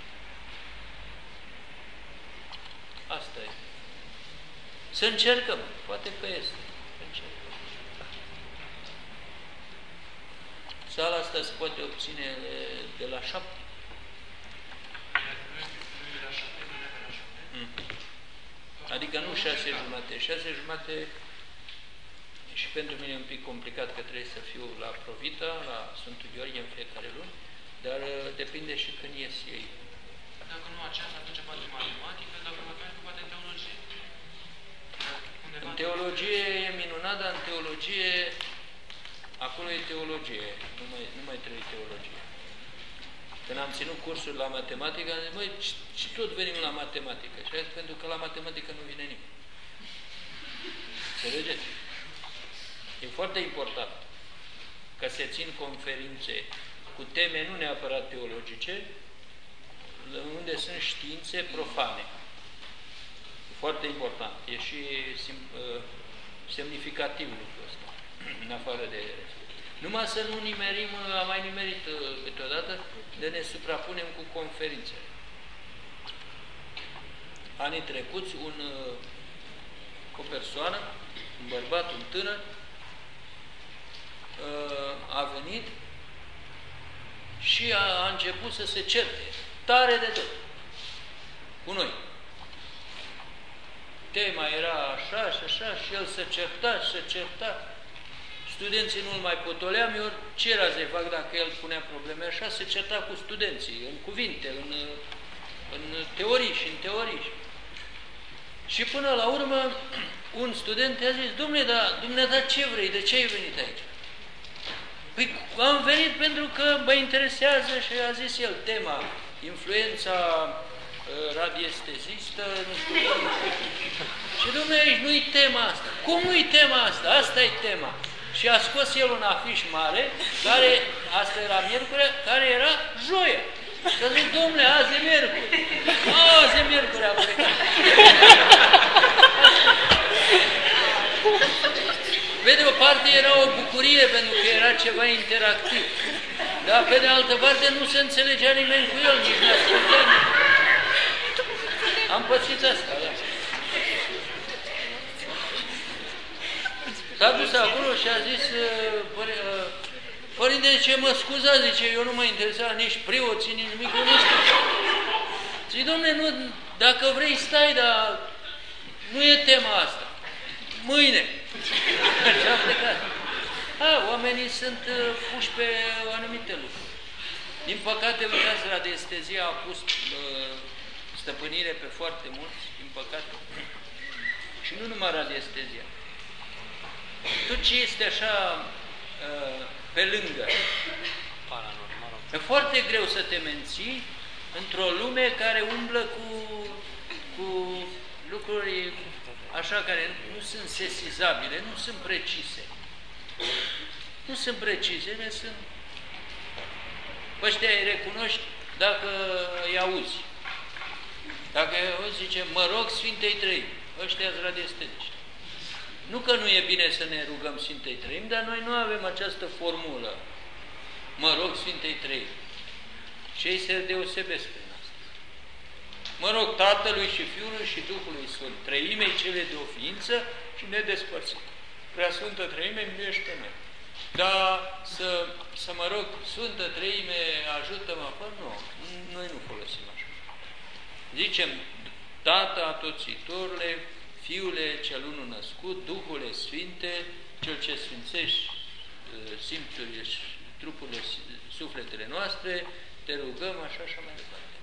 Asta e. Să încercăm. Poate că este. Încercăm. Sala asta se poate obține de la 7. Adică nu 6:30. 6:30 și pentru mine e un pic complicat că trebuie să fiu la Provita, la Sfântul Gheorghe în fiecare luni, dar depinde și când ies ei. Dacă nu aceasta, atunci poate matematică, dacă mecanică, poate teologie. În teologie e minunat, dar în teologie, acolo e teologie, nu mai trebuie teologie. Când am ținut cursul la matematică, am zis, măi, și tot venim la matematică. Și azi, pentru că la matematică nu vine nimeni. Înțelegeți? E foarte important că se țin conferințe cu teme nu neapărat teologice, unde sunt științe profane. E foarte important. E și semnificativ lucrul ăsta, în afară de rest. Numai să nu nimerim, am mai nimerit câteodată, de ne suprapunem cu conferințele. Anii trecuți, o persoană, un bărbat, un tânăr, a venit și a început să se certe, tare de tot, cu noi. Tema era așa și așa și el se certa. Studenții nu-l mai potoleam, eu ce era să-i fac dacă el punea probleme așa, se certa cu studenții, în cuvinte, în teorii și în teorii. Și până la urmă, un student i-a zis, dom'le, dar dumneata ce vrei, de ce ai venit aici? Păi am venit pentru că mă interesează și a zis el tema, influența radiestezistă, nu știu. Și dom'le, aici nu-i tema asta. Cum nu-i tema asta? Asta e tema. Și a scos el un afiș mare, care, asta era miercuri, care era joia. Și a zis, dom'le, azi e miercuri. Azi e miercuri, a plecat. Pe de o parte era o bucurie, pentru că era ceva interactiv. Dar pe de altă parte nu se înțelegea nimeni cu el, nici nu asculta. Am pățit asta, da. S-a dus acolo și a zis, părinte, ce mă scuzați, zice, eu nu mă interesa nici preoții, nici nimic, eu nu știu. Zic, dom'le, nu, dacă vrei stai, dar nu e tema asta. Mâine. Și a plecat. Oamenii sunt puși pe anumite lucruri. Din păcate, uitați, radiestezia a pus stăpânire pe foarte mulți, din păcate. Și nu numai radiestezia. Tot ce este așa pe lângă. E foarte greu să te menții într-o lume care umblă cu lucruri așa care nu sunt sesizabile, nu sunt precise. Nu sunt precise, ele sunt... Pe ăștia îi recunoști dacă îi auzi. Dacă îi auzi, zice, mă rog Sfintei Trăimi. Ăștia-s radiestetici. Nu că nu e bine să ne rugăm Sfintei Trăimi, dar noi nu avem această formulă. Mă rog Sfintei Trăimi. Și ei se deosebesc prin asta. Mă rog Tatălui și Fiului și Duhului Sfânt, Trăimei cele de o ființă și nedespărțit. Preasfântă Trăime, miluiește-ne. Dar să mă rog, Sfântă Trăime, ajută-mă, nu, noi nu folosim așa. Zicem, Tată Atoțitorule, Fiule cel unu născut, Duhule Sfinte, Cel ce sfințești simțurile și trupurile, sufletele noastre, te rugăm, așa mai departe.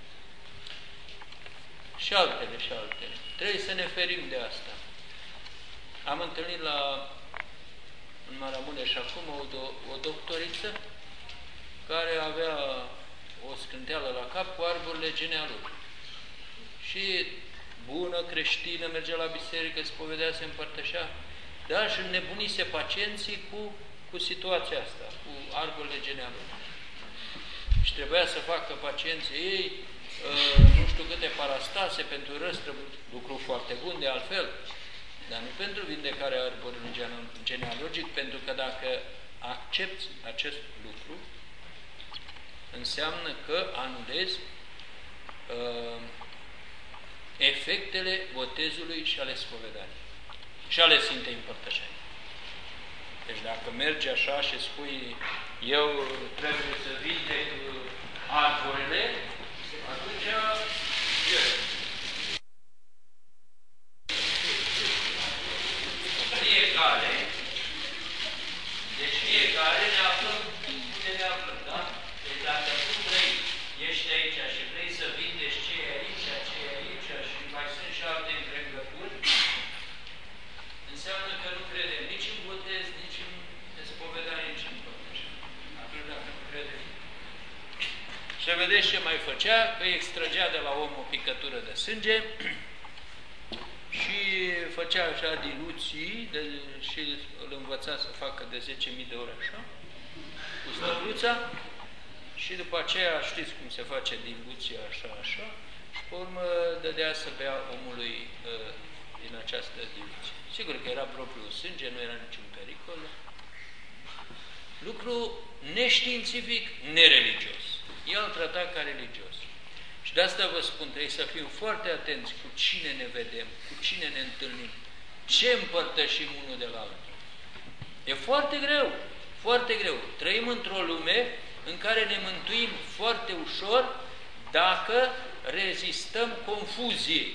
Și altele, și altele. Trebuie să ne ferim de asta. Am întâlnit în Maramureș acum o doctoriță care avea o scânteală la cap cu arborile genealogice. Și bună, creștină, mergea la biserică, spovedea, se împărtășea, dar și înnebunise pacienții cu situația asta, cu arborile genealogice. Și trebuia să facă pacienții ei nu știu câte parastase pentru răstrăbut, lucru foarte bun de altfel, dar nu pentru vindecarea arborului genealogic, pentru că dacă accepți acest lucru, înseamnă că anulezi efectele botezului și ale spovedanii și ale Sfintei Împărtășanii. Deci dacă mergi așa și spui eu trebuie să vindec arborele, atunci fiecare, deci fiecare ne aflăm unde ne aflăm, da? Deci dacă tu vrei, ești aici și vrei să vindești ce e aici, ce e aici și mai sunt și alte împrengături, înseamnă că nu credem nici în botez, nici în spovedanie, nici în părtășanie. Atunci dacă nu credem. Și vedeți ce mai făcea, că îi extragea de la om o picătură de sânge și făcea așa diluții și îl învăța să facă de 10.000 de ori așa, cu stăpluța, și după aceea știți cum se face diluția așa, așa, și pe urmă dădea să bea omului din această diluție. Sigur că era propriul sânge, nu era niciun pericol. Lucru neștiințific, nereligios. El trata ca religios. Și de asta vă spun, trebuie să fim foarte atenți cu cine ne vedem, cu cine ne întâlnim, ce împărtășim unul de la altul. E foarte greu, foarte greu. Trăim într-o lume în care ne mântuim foarte ușor dacă rezistăm confuziei.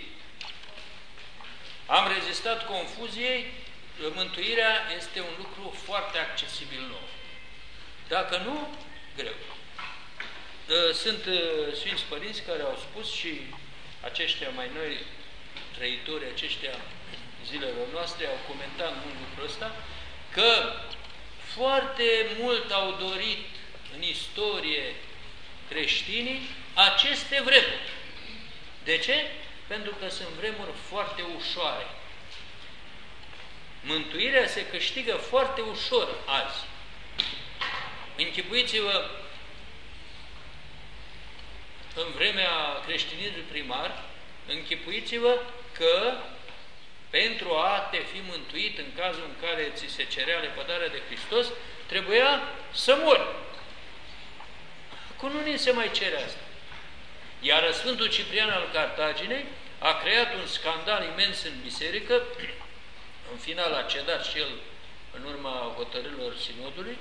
Am rezistat confuziei, mântuirea este un lucru foarte accesibil nou. Dacă nu, greu. Sunt Sfinți Părinți care au spus și aceștia mai noi trăitori, aceștia zilelor noastre, au comentat mult lucrul ăsta, că foarte mult au dorit în istorie creștinii aceste vremuri. De ce? Pentru că sunt vremuri foarte ușoare. Mântuirea se câștigă foarte ușor azi. Închipuiți-vă în vremea creștinismului primar, închipuiți-vă că pentru a te fi mântuit în cazul în care ți se cerea lepădarea de Hristos, trebuia să mori. Acum nu ni se mai cere asta. Iar Sfântul Ciprian al Cartaginei a creat un scandal imens în biserică, în final a cedat și el în urma hotărârilor sinodului,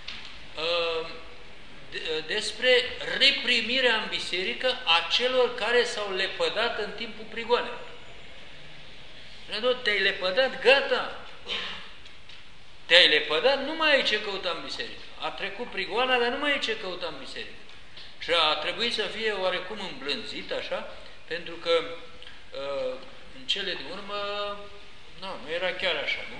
despre reprimirea în biserică a celor care s-au lepădat în timpul prigoanelor. Te-ai lepădat, gata! Te-ai lepădat, nu mai ai ce căuta în biserică. A trecut prigoana, dar nu mai ai ce căuta în biserică. Și a trebuit să fie oarecum îmblânzit, așa, pentru că în cele din urmă nu era chiar așa, nu?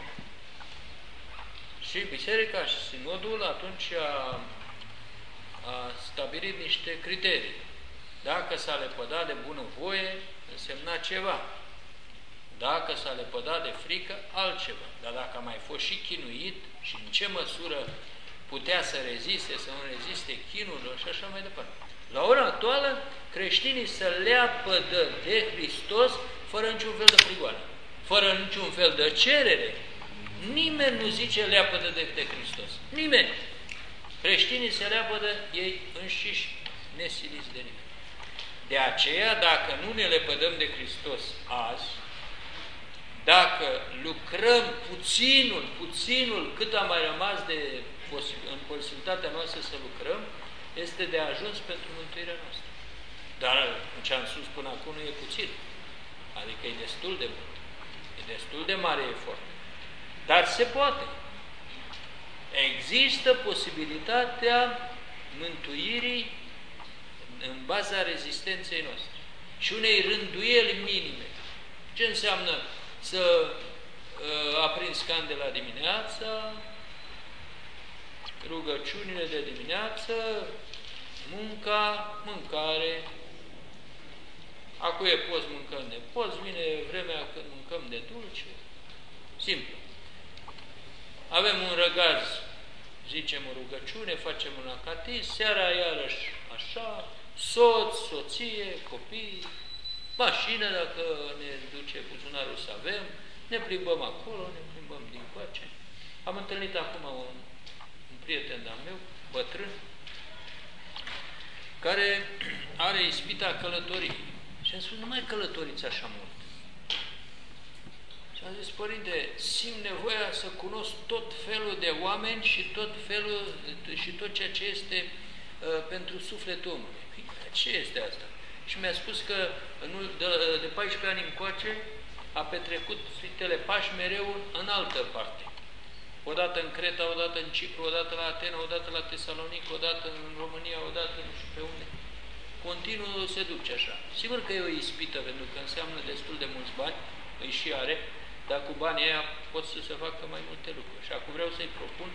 Și biserica și sinodul atunci a stabilit niște criterii. Dacă s-a lepădat de bunăvoie, însemna ceva. Dacă s-a lepădat de frică, altceva. Dar dacă a mai fost și chinuit și în ce măsură putea să reziste, să nu reziste chinurilor și așa mai departe. La ora actuală, creștinii se leapădă de Hristos fără niciun fel de prigoană, fără niciun fel de cerere. Nimeni nu zice leapădă de Hristos. Nimeni. Creștinii se leapădă ei înșiși, nesiliți de nimeni. De aceea, dacă nu ne lepădăm de Hristos azi, dacă lucrăm puținul cât a mai rămas în posibilitatea noastră să lucrăm, este de ajuns pentru mântuirea noastră. Dar ce am spus până acum nu e puțin. Adică e destul de mult. E destul de mare efort. Dar se poate. Există posibilitatea mântuirii în baza rezistenței noastre și unei rânduieli minime. Ce înseamnă să aprinzi candela dimineața, rugăciunile de dimineață, mâncare. Acum e post, mâncăm de post, vine vremea când mâncăm de dulce. Simplu. Avem un răgaz, zicem o rugăciune, facem un acatis, seara iarăși așa, soț, soție, copii, mașină dacă ne duce buzunarul să avem, ne plimbăm acolo, ne plimbăm din coace. Am întâlnit acum un prieten de-al meu, bătrân, care are ispita călătoriei. Și am spus, nu mai călătoriți așa mult. Și am zis, părinte, simt nevoia să cunosc tot felul de oameni și tot ceea ce este pentru sufletul omului. Ce este asta? Și mi-a spus că de 14 ani încoace a petrecut Sfintele Pași mereu în altă parte. Odată în Creta, odată în Cipru, odată la Atena, odată la Tesalonic, odată în România, odată nu știu pe unde. Continuu se duce așa. Sigur că e o ispită, pentru că înseamnă destul de mulți bani, îi și are, dar cu banii aia pot să se facă mai multe lucruri. Și acum vreau să-i propun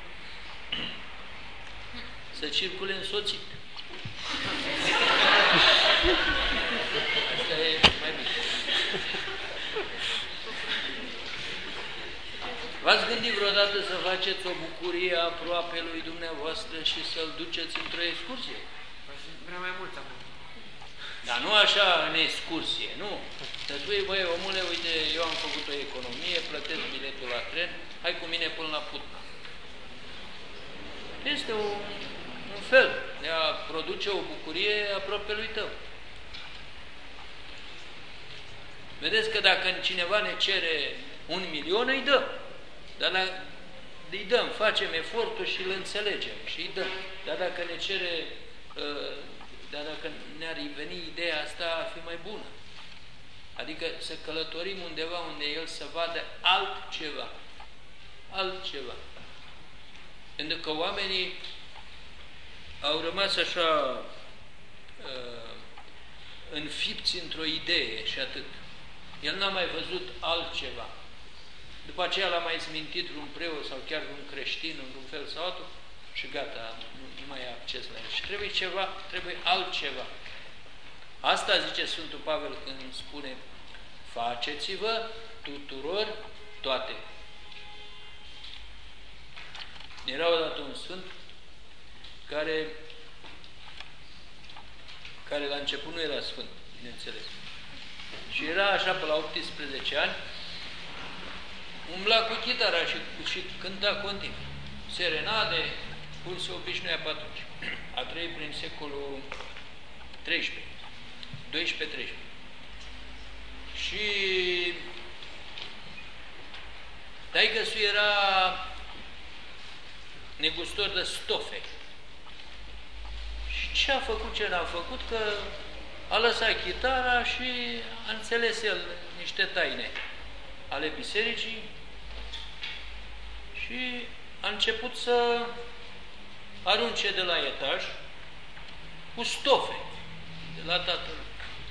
să circule însoțit. Asta e mai bine. V-ați gândit vreodată să faceți o bucurie aproape lui dumneavoastră și să-l duceți într-o excursie? Vreau mai mult acum. Dar nu așa în excursie, nu. Să spui, băi, omule, uite, eu am făcut o economie, plătesc biletul la tren, hai cu mine până la Putna. Este un fel de a produce o bucurie aproape lui tău. Vedeți că dacă cineva ne cere 1.000.000, îi dăm. Dar îi dăm, facem efortul și îl înțelegem și îi dăm. Dar dacă ne cere, dar dacă ne-ar veni ideea asta, ar fi mai bună. Adică să călătorim undeva unde el să vadă altceva. Altceva. Pentru că oamenii au rămas așa înfipți într-o idee și atât. El n-a mai văzut altceva. După aceea l-a mai zmintit vreun preot sau chiar vreun creștin într-un fel sau altul și gata, nu mai ai acces la el. Și trebuie ceva, trebuie altceva. Asta zice Sfântul Pavel când spune faceți-vă tuturor toate. Era odată un sfânt care la început nu era sfânt, bineînțeles. Și era așa pe la 18 ani, umbla cu chitara și cânta continuu. Serenade, cum se obișnuia pe atunci. A trăit prin secolul XIII, 12-13. Și taică-su era negustor de stofe. Și ce a făcut, ce n-a făcut, că a lăsat chitara și a înțeles el niște taine ale bisericii și a început să arunce de la etaj cu stofe de la tatăl.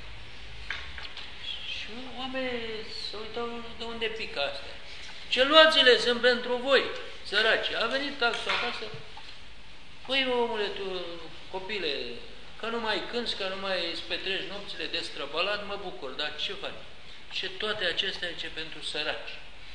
Și oamenii se uitau de unde pică astea. Ce luați-le, sunt pentru voi, săraci. A venit taxul acasă. Păi, omule, tu, copile, că nu mai cânți, că nu mai îți petreci nopțile de străbalat, mă bucur, dar ce faci? Și toate acestea ce pentru săraci.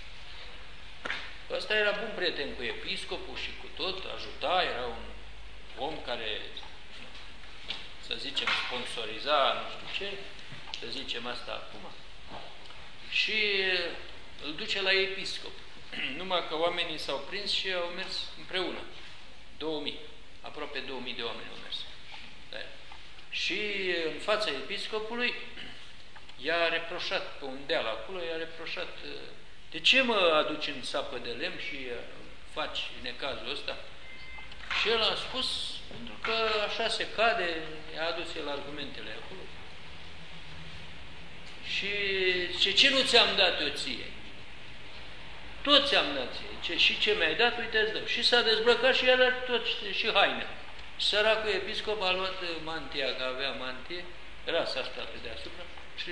Ăsta era bun prieten cu episcopul și cu tot, ajuta, era un om care, să zicem, sponsoriza, nu știu ce, să zicem asta acum, și îl duce la episcop. Numai că oamenii s-au prins și au mers împreună. 2000, aproape 2000 de oameni au mers. Da. Și în fața episcopului i-a reproșat, pe un deal acolo, i-a reproșat: de ce mă aduci în sapă de lemn și faci necazul ăsta? Și el a spus, pentru că așa se cade, i-a adus el argumentele acolo. Și ce nu ți-am dat eu ție? Tot ți-am dat ție. Și ce mi-ai dat, uite, îți dau. Și s-a dezbrăcat și el tot, și haine. Săracul episcop a luat mantia, că avea mantie, rasa asta pe deasupra, și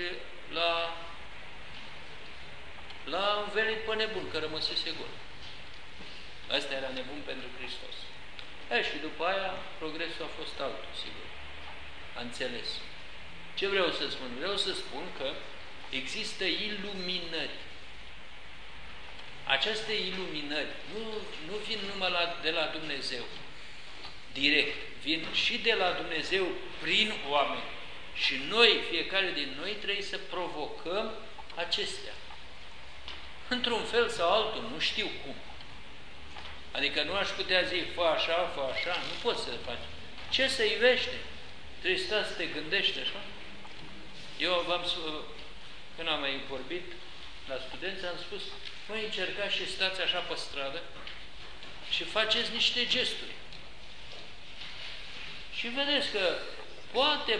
l-a învelit pe nebun, că rămăsese gol. Asta era nebun pentru Hristos. Și după aia, progresul a fost altul, sigur. A înțeles. Ce vreau să spun? Vreau să spun că există iluminări. Aceste iluminări nu vin numai de la Dumnezeu, direct, vin și de la Dumnezeu prin oameni. Și noi, fiecare din noi, trebuie să provocăm acestea. Într-un fel sau altul, nu știu cum. Adică nu aș putea zi, fă așa, nu poți să faci. Ce să ivește? Trebuie să te gândești așa. Eu v-am spus, când am mai vorbit la studenți, am spus, voi încercați și stați așa pe stradă și faceți niște gesturi. Și vedeți că poate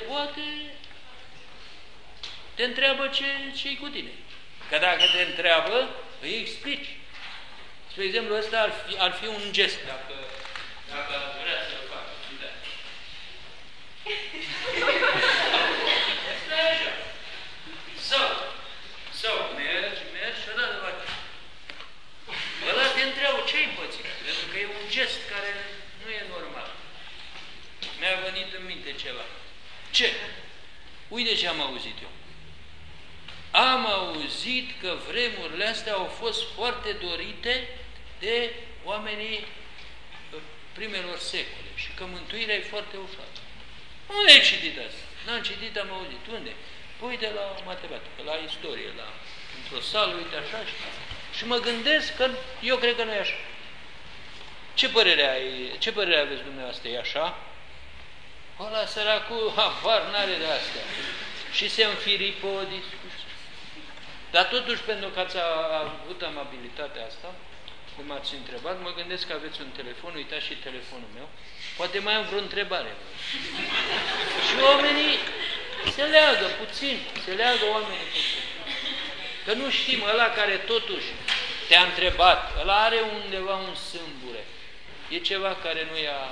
te întreabă ce-i cu tine. Că dacă te întreabă, îi explici. Spre exemplu, ăsta ar fi un gest, dacă vrea să-l facă. Stai așa. Sau mergi și odată faci. Ăla te întreabă ce-i pățit, pentru că e un gest care nu e normal. Mi-a venit în minte ceva. Ce? Uite ce am auzit eu. Am auzit că vremurile astea au fost foarte dorite de oamenii primelor secole și că mântuirea e foarte ușoară. Unde ai citit asta? N-am citit, am auzit. Unde? Păi de la matematică, la istorie, într-o sală, uite așa și mă gândesc că eu cred că nu e așa. Ce părere aveți dumneavoastră? E așa? Ăla săracul, habar n-are de astea. Și se înfiripă o discuție. Dar totuși, pentru că ați avut amabilitatea asta, cum m-ați întrebat, mă gândesc că aveți un telefon, uitați și telefonul meu, poate mai am vreo întrebare. Și oamenii se leagă puțin, oamenii puțin. Că nu știm, ăla care totuși te-a întrebat, ăla are undeva un sâmbure. E ceva care nu i-a...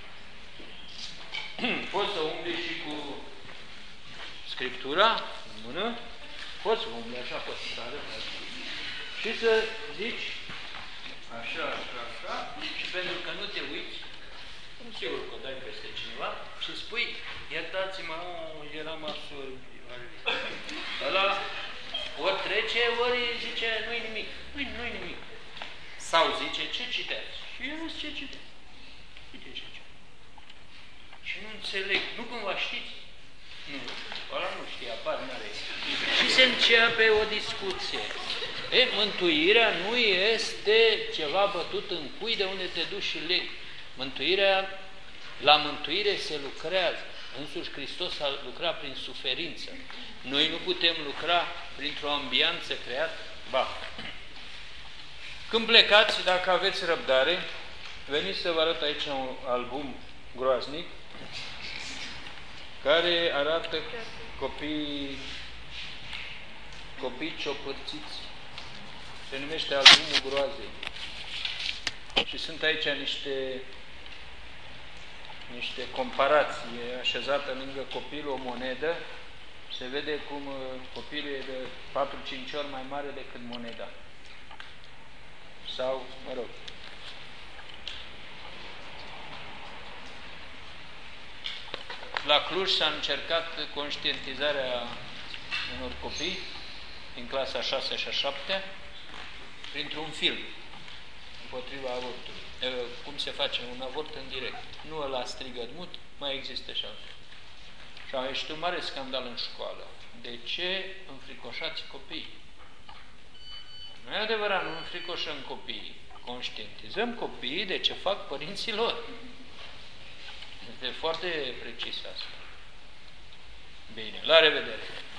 Poți să umbli și cu Scriptura în mână, poți să umbli așa pe stradă și să zici așa, și pentru că nu te uiți, nu sigur că dai peste cineva și spui, iertați-mă, eram absurd. Ăla ori trece, ori zice, nu-i nimic. Nu-i nimic. Sau zice, ce citeați? Și el zice, ce citeați? Uite ce citeați. Și nu înțeleg. Nu cumva știți? Nu. Ăla nu știe, apar, n-are. Și se începe o discuție. Mântuirea nu este ceva bătut în cui de unde te duci și legi. La mântuire se lucrează. Însuși Hristos a lucrat prin suferință. Noi nu putem lucra printr-o ambianță creată? Ba. Când plecați, dacă aveți răbdare, veniți să vă arăt aici un album groaznic care arată copii ciopărțiți. Se numește albumul groazei. Și sunt aici niște comparații. E așezată lângă copil o monedă. Se vede cum copilul e de 4-5 ori mai mare decât moneda. Sau, mă rog, la Cluj s-a încercat conștientizarea unor copii din clasa 6 și a 7 printr-un film împotriva avortului. Cum se face un avort în direct. Nu ăla strigă mut, mai există și altfel. Și a ieșit un mare scandal în școală. De ce înfricoșați copiii? Nu e adevărat, nu înfricoșăm copiii. Conștientizăm copiii de ce fac părinții lor. Este foarte precis asta. Bine, la revedere!